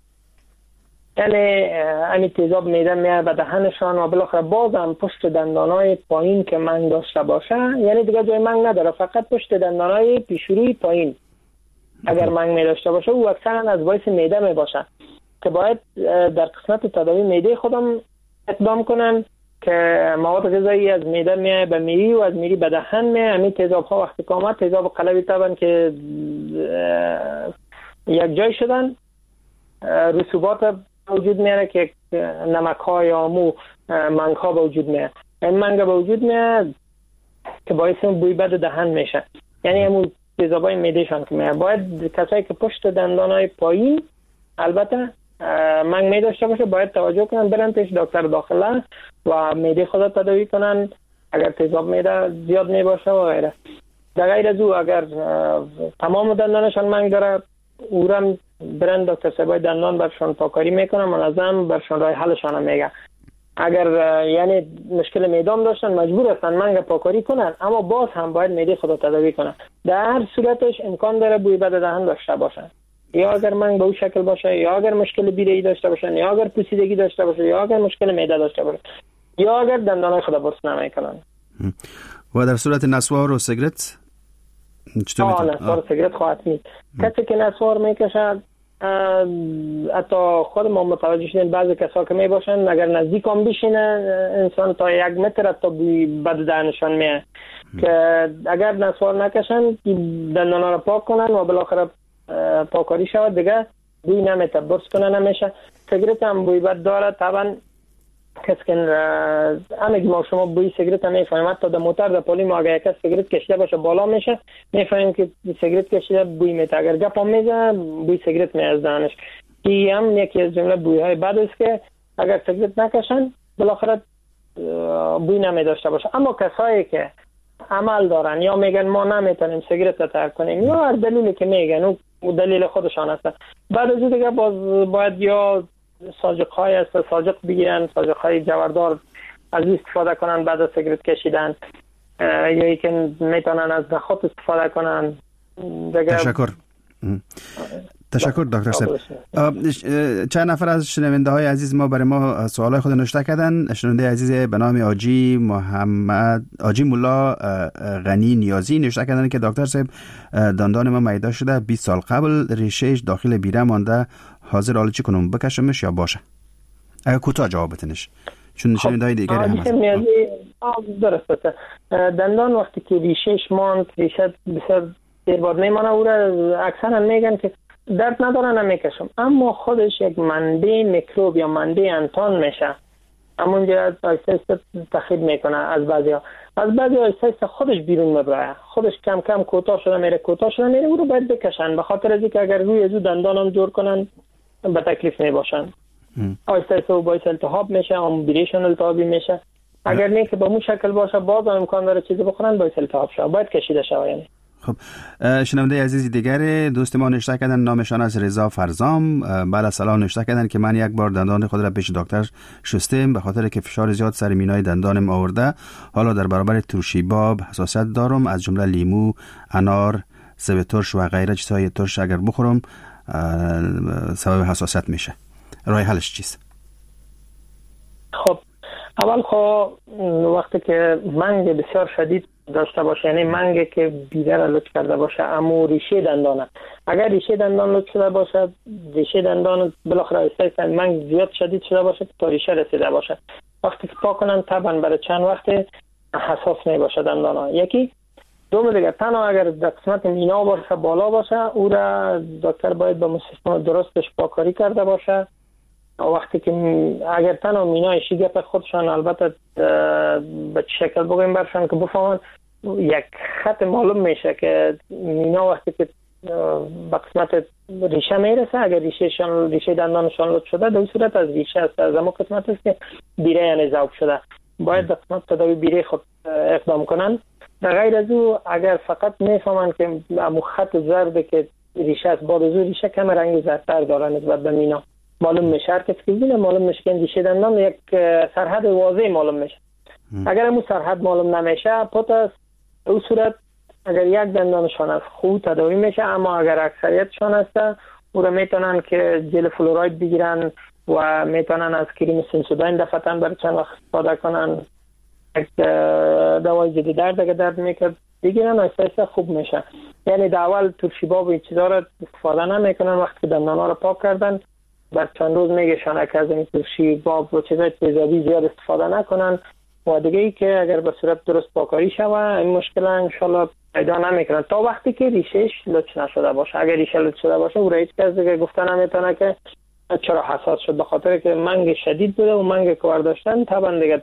یعنی همین تیزاب میده میاد به دهنشان و بالاخره بازم پشت دندانای پایین که منگ داشته باشه، یعنی دیگه جای منگ نداره، فقط پشت دندانای پیشروی پایین اگر منگ می داشته باشه او اکثرا از باعث میده می باشه که باید در قسمت تداوی میده خودم اقدام کنن که مواد غذایی از میده میاد به میری و از میری به دهن میاد. همین تیزاب ها وقتی که آمد تیزاب قلبی طبعا که یک جای شدن، رسوبات وجود میاره که نمک ها یا مو منگ ها به وجود میاره. این منگ به وجود میاره که باعث بوی بد دهن میشه، یعنی همون تیزابای معدهشان که میاره. باید کسایی که پشت دندان های پایین البته منگ می داشته باشه باید توجه کنن، برن پیش دکتر داخله و معده خود تداوی کنن اگر تیزاب معده زیاد می باشه و غیره. در غیر از او اگر تمام دندانشان منگ داره، اورم برن دکتر صاحبای دندان برشان پاکاری میکنن، منظم برشان راه حلشان میگه. اگر یعنی مشکل معده داشتن مجبور هستن منگ پاکاری کنن، اما باز هم باید معده خود تداوی کنن. در هر صورتش امکان داره بوی بد دهن داشته باشن، یا اگر منگ به اون شکل باشه، یا اگر مشکل بیره‌ای داشته باشن، یا اگر پوسیدگی داشته باشه، یا اگر مشکل معده داشته باشه، یا اگر دندانای خود برس نمیکنن. و در صورت نسوار و سیگرت چطور میتونه؟ نسوار و سیگرت خواهد مید. کسی که نسوار میکشد، حتی خود ما متوجه شدیم بعضی کسا که می باشن اگر نزدیک هم بشینه انسان تا 1 متر تا بوی بد دهنشان میه، که اگر نسوار نکشن دندانا رو پاک کنن و بالاخره پاکاری شود دیگه بوی نمیته، برس کنه نمیشه. سیگرت هم بوی بد داره طبعا. کسی که همگی ما شما بوی سیگرت هم میفهمیم، حتی در موتر در پلی ما اگر یک سیگرت کشیده باشه بالا میشه میفهمیم که سیگرت کشیده بوی میته. اگر گپ هم میزنه بوی سیگرت میاد دهنش. این هم یکی از جمله بوی های بد است که اگر سیگرت نکشن بالاخره بوی نمی داشته باشه. اما کسایی که عمل دارن یا میگن ما نمیتونیم سیگرت رو ترک کنیم یا هر دلیلی که میگن اون دلیل خودشان هست، بعد از دیگه باید یا ساجق‌های است ساجق بگیرن، ساجق‌های جوردار از استفاده کنن بعد از سیگرت کشیدن، یا ای که میتونن از نخود استفاده کنن. تشکر دکتر صاحب. چند نفر از شنونده های عزیز ما برای ما سوالای خود نوشته کردن. شنونده عزیز به نام آجی مولا غنی نیازی نوشته کردن که دکتر صاحب دندان ما میده شده 20 سال قبل، ریشهش داخل بیره مانده، حاضر حالا چی کنم، بکشمش یا باشه؟ اگه کوتاه جواب بتنش چون شنونده های دیگه هم هست. درسته. دندان وقتی که ریشهش ماند، ریشه بسیار دیر بعد میمانه، او را اکثرا میگن که درد نداره نمیکشم، اما خودش یک منبع میکروب یا منبع انتان میشه، همونجا آیسته تخریب میکنه. از بعضی آیسته خودش بیرون میبره، خودش کم کم کوتاه شده میره او رو باید بکشن، به خاطر از اینکه اگر روی ازو دندانم جور کنن به تکلیف میباشن. آیسته او باعث التهاب میشه، هم بیریشون التهابی میشه. اگر نه که به اون شکل باشه باز امکان داره چیزی بخورن باعث التهاب شه، باید کشیده شه. یعنی خب شنونده عزیزی دیگر دوست ما نوشته کردن، نامشان از رضا فرزام. بله سلام، نوشته کردن که من یک بار دندان خود را پیش دکتر شستم به خاطر که فشار زیاد سر مینای دندانم آورده، حالا در برابر ترشی باب حساسیت دارم، از جمله لیمو، انار، سیب ترش و غیره چیزهای ترش اگر بخورم سبب حساسیت میشه. راه حلش چیست؟ خب اول وقتی که منگ بسیار شدید داشته باشه، یعنی منگی که بیره را لطف کرده باشه، اما ریشه دندانه، اگر ریشه دندان لطف شده باشه، ریشه دندان بالاخره استیس منگ زیاد شدید شده باشه که تا ریشه رسیده باشه، وقتی که پاک کنن طبعا برای چند وقت حساس می باشه دندانا. یکی دوم دیگه تنها اگر در قسمت مینا باشه بالا باشه، او را دکتر باید با سیستم درستش پاکاری کرده باشه. وقتی که اگر تنها مینای شیگپ خودشان البته به شکل بگویم برشان که بفهمن، یک خط معلوم میشه که مینا وقتی که به قسمت ریشه میرسه، اگر ریشه دندانشان لطف شده در صورت از ریشه است، از اما قسمت است که بیره یعنی ذوب شده، باید به قسمت تداوی بیره خود اقدام کنن. در غیر از او اگر فقط میفهمن که امو خط زرد که ریشه است، بعد از او ریشه کم رنگ زردتر داره نسبت به مینا معلوم میشه، هر کسی که ببینه معلوم میشه که ریشه دندان یک سرحد واضح معلوم میشه. اگر امو سرحد معلوم نمیشه پوت است، او صورت اگر یک دندانشان است خوب تداوی میشه، اما اگر اکثریتشان است او را میتونن که ژل فلوراید بگیرن و میتونن از کریم سنسوداین دفعتاً برای چند وقت استفاده کنن، یک دوای ضد درد اگر درد میکرد بگیرن، آهسته خوب میشه. یعنی در اول ترشی باب و این چیزا را استفاده نمیکنن، وقتی که دندانا را پاک کردن بعد چند روز میگشن که از این ترشی باب و چیزای تیزابی زیاد استفاده نکنن و دیگه ای که اگر به صورت درست پاکاری شوه این مشکل انشالله پیدا نمیکنه تا وقتی که ریشش لچ نشده باشه. اگر ریشه لچ شده باشه او هیچ کس دیگه گفته نمیتونه که چرا حساس شد، به خاطر که منگ شدید بوده و منگ کار داشتن طبعا دیگه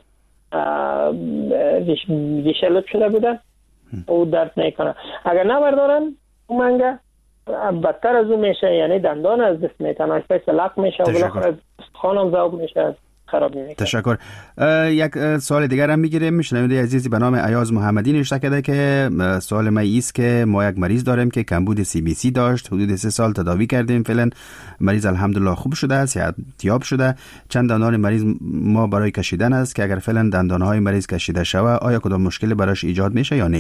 ریشه لچ شده بوده او درد نکنه. اگر نبردارن او منگ بدتر از اون میشه، یعنی دندان از دست میتونه لق میشه و بالاخره خانم ذوب میشه، خراب میشه. تشکر. یک سوال دیگر هم میگیریم. شنونده عزیزی به نام ایاز محمدی نوشته کرده که سوال ما ایست که ما یک مریض داریم که کمبود CBC داشت، حدود 3 سال تداوی کردیم، فعلا مریض الحمدلله خوب شده، صحتیاب شده. چند دندان مریض ما برای کشیدن است که اگر فعلا دندانهای مریض کشیده شود آیا کدام مشکلی براش ایجاد میشه یا نه؟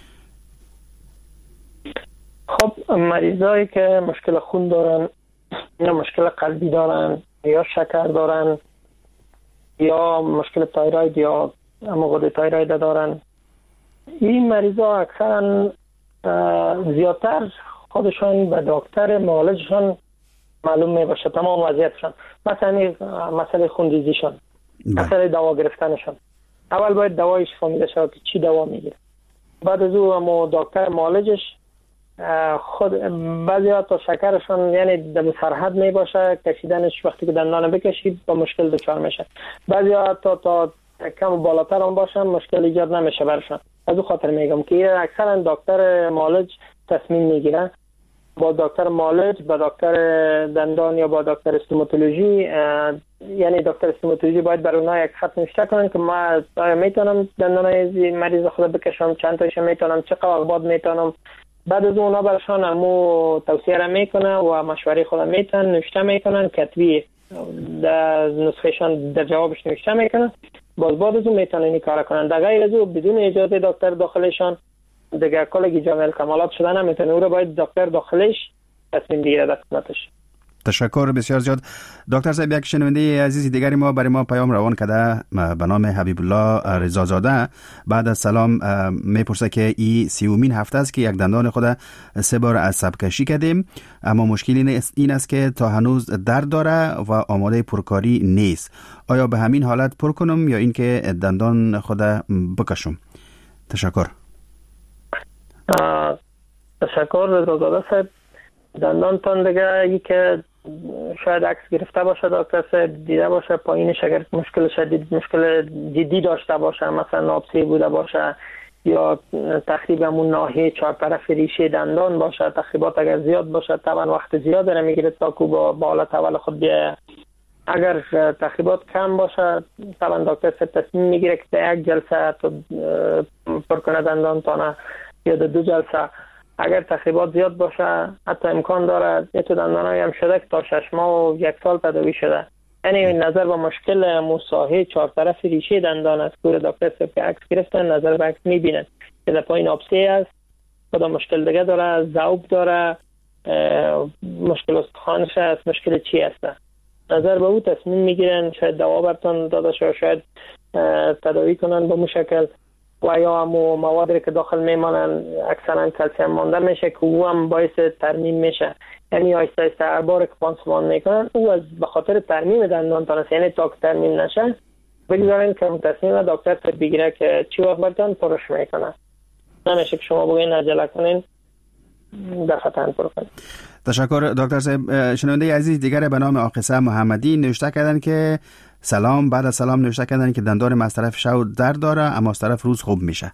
خب مریضایی که مشکل خون دارن یا مشکل قلبی دارن یا شکر دارن یا مشکل تایروید یا غده تایروید دارن، این مریضا اکثرا زیادتر خودشان به دکتر معالجشان معلوم میباشه تمام وضعیتشان، مثلا مسئله خونریزیشان، مسئله دوا گرفتنشان. اول باید دوایش فهمیده شود که چی دوا میگیره، بعد از او دکتر معالجش خود بعضی ها تا شکرشون یعنی در سرحد می باشه، کشیدنش وقتی که دندان بکشید با مشکل دچار میشه. بعضی ها تا کم بالاتر هم باشن مشکل ایجاد نمیشه برشون. از اون خاطر میگم که اکثرا دکتر معالج تصمیم میگیره با دکتر معالج، با دکتر دندان یا با دکتر استوماتولوژی، یعنی دکتر استوماتولوژی باید برای اونها یک خط نوشته کنن که ما میتونم دندانای مریض خود بکشم، چند تایش میتونم، چه قواعد میتونم. بعد از اونا برشان همو توصیه را میکنه و مشوره خود میتن نوشته میکنن، کتبی در نسخهشان در جوابش نوشته میکنن، باز بعد از اون میتونن این کار کنن. در غیر از اون بدون اجازه دکتر داخلشان دیگه کلگی جامع کمالات شده نمیتونه، او را باید دکتر داخلش تصمیم بگیره در خدمتش. تشکر بسیار زیاد. دکتر صاحب، یک شنونده عزیزی دیگری ما برای ما پیام روان کرده به نام حبیب الله رضازاده. بعد از سلام میپرسه که این 30مین هفته است که یک دندان خود 3 بار عصب کشی کردیم، اما مشکل این است که تا هنوز درد داره و آماده پرکاری نیست. آیا به همین حالت پر کنم یا اینکه دندان خود بکشم؟ تشکر. تشکر رضازاده صاحب. دندان تان دیگه ای که شاید عکس گرفته باشه دکتر صاحب دیده باشه پایینش اگر مشکل شدید مشکل جدی داشته باشه، مثلا نابسه بوده باشه یا تخریب همون ناحیه چهار طرف ریشه دندان باشه، تخریبات اگر زیاد باشه طبعا وقت زیاد داره میگیره تا که با حالت اول خود بیایه. اگر تخریبات کم باشه طبعا دکتر صاحب تصمیم میگیره که در 1 جلسه تو پر کنه دندان تانه یا در 2 جلسه. اگر تخریبات زیاد باشه حتی امکان داره یه تو دندانایی هم شده که تا 6 ماه و 1 سال تداوی شده. یعنی نظر به مشکل مساحه 4 طرف ریشه دندان است که دکتر صاحب که عکس گرفتن نظر به عکس میبینن که در پایین آبسه است، کدام مشکل دیگه داره، ذوب داره، مشکل استخوانش است، مشکل چی است. نظر به او تصمیم میگیرن، شاید دوا برتون داده شده، شاید تداوی کنن به مشکل و یا همو موادی که داخل میمانن اکثرا کلسیم مانده میشه که او هم باعث ترمیم میشه. یعنی آیسته آیسته هر بار که پانسمان میکنن او از به ترمیم دندان تانست، یعنی تا که ترمیم نشه بگذارین که تصمیم دکتر بگیره که چی وقت برتون پرش میکنن. نمیشه که شما بگین عجله کنین دفتن پر کنین. تشکر دکتر صاحب. شنونده عزیز دیگر به نام آقیسه محمدی نوشته کردن که سلام. بعد از سلام نوشته کردن که دندان از طرف شب درد داره اما از طرف روز خوب میشه.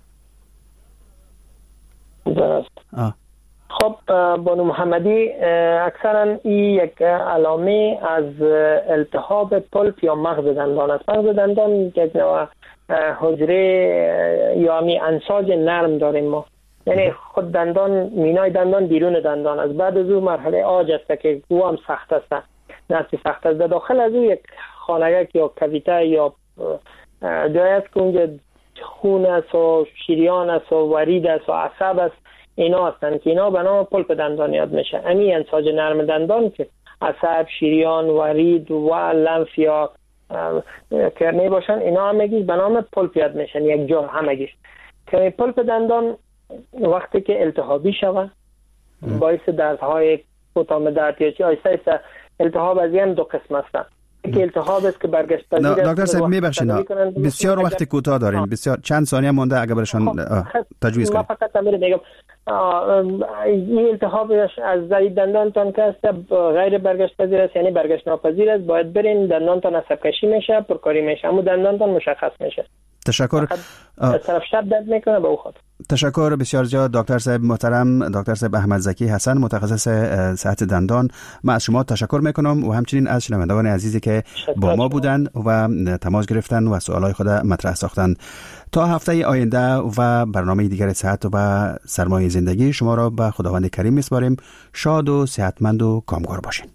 درست. خب بانو محمدی اکثرا این یک علامه از التهاب پلپ یا مغز دندان است. مغز دندان یک نوع حجره یا می انساج نرم داریم ما، یعنی خود دندان مینای دندان بیرون دندان است. بعد از اون مرحله عاج است که او هم سخت است، نسبی سخت است. داخل از او یک خانگک یا کویته یا جای است که اونجا خون است و شریان است و ورید است و عصب است، اینا هستند که اینا به نام پلپ دندان یاد میشه. امی انساج نرم دندان که عصب، شریان، ورید و لنف یا کرنه باشن اینا همگیش به نام پلپ یاد میشن یک جا همگیش. که پلپ دندان وقتی که التهابی شود باعث دردهای کوتاه مدت یا چی آیسته التهاب از این 2 قسم است. که التهاب است که برگشت پذیر است. دکتر صاحب میبخشید بسیار وقت کوتاه داریم، بسیار چند ثانیه مونده اگر برشان تجویز کنید. من فقط امیر میگم این التهاب از ضریب دندانتان که است غیر برگشت پذیر است، یعنی برگشت ناپذیر است، باید برین دندانتان عصب کشی میشه، پرکاری میشه، اما دندانتان مشخص میشه. تشکر. از طرف شب درد میکنه به او خاطر. تشکر بسیار زیاد دکتر صاحب محترم، دکتر صاحب احمد زکی حسن، متخصص صحت دندان. من از شما تشکر میکنم و همچنین از شنوندگان عزیزی که با ما بودن و تماس گرفتن و سوالای خود مطرح ساختن. تا هفته آینده و برنامه دیگر صحت و سرمایه زندگی شما را به خداوند کریم میسپاریم. شاد و صحتمند و کامگار باشین.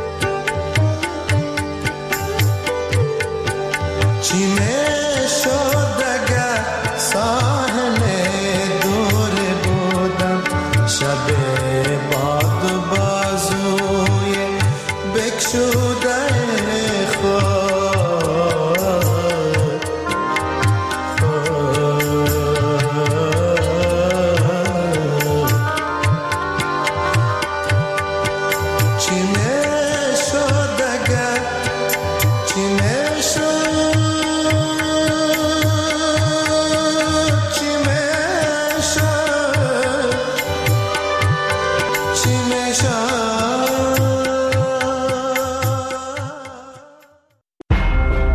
چی میشد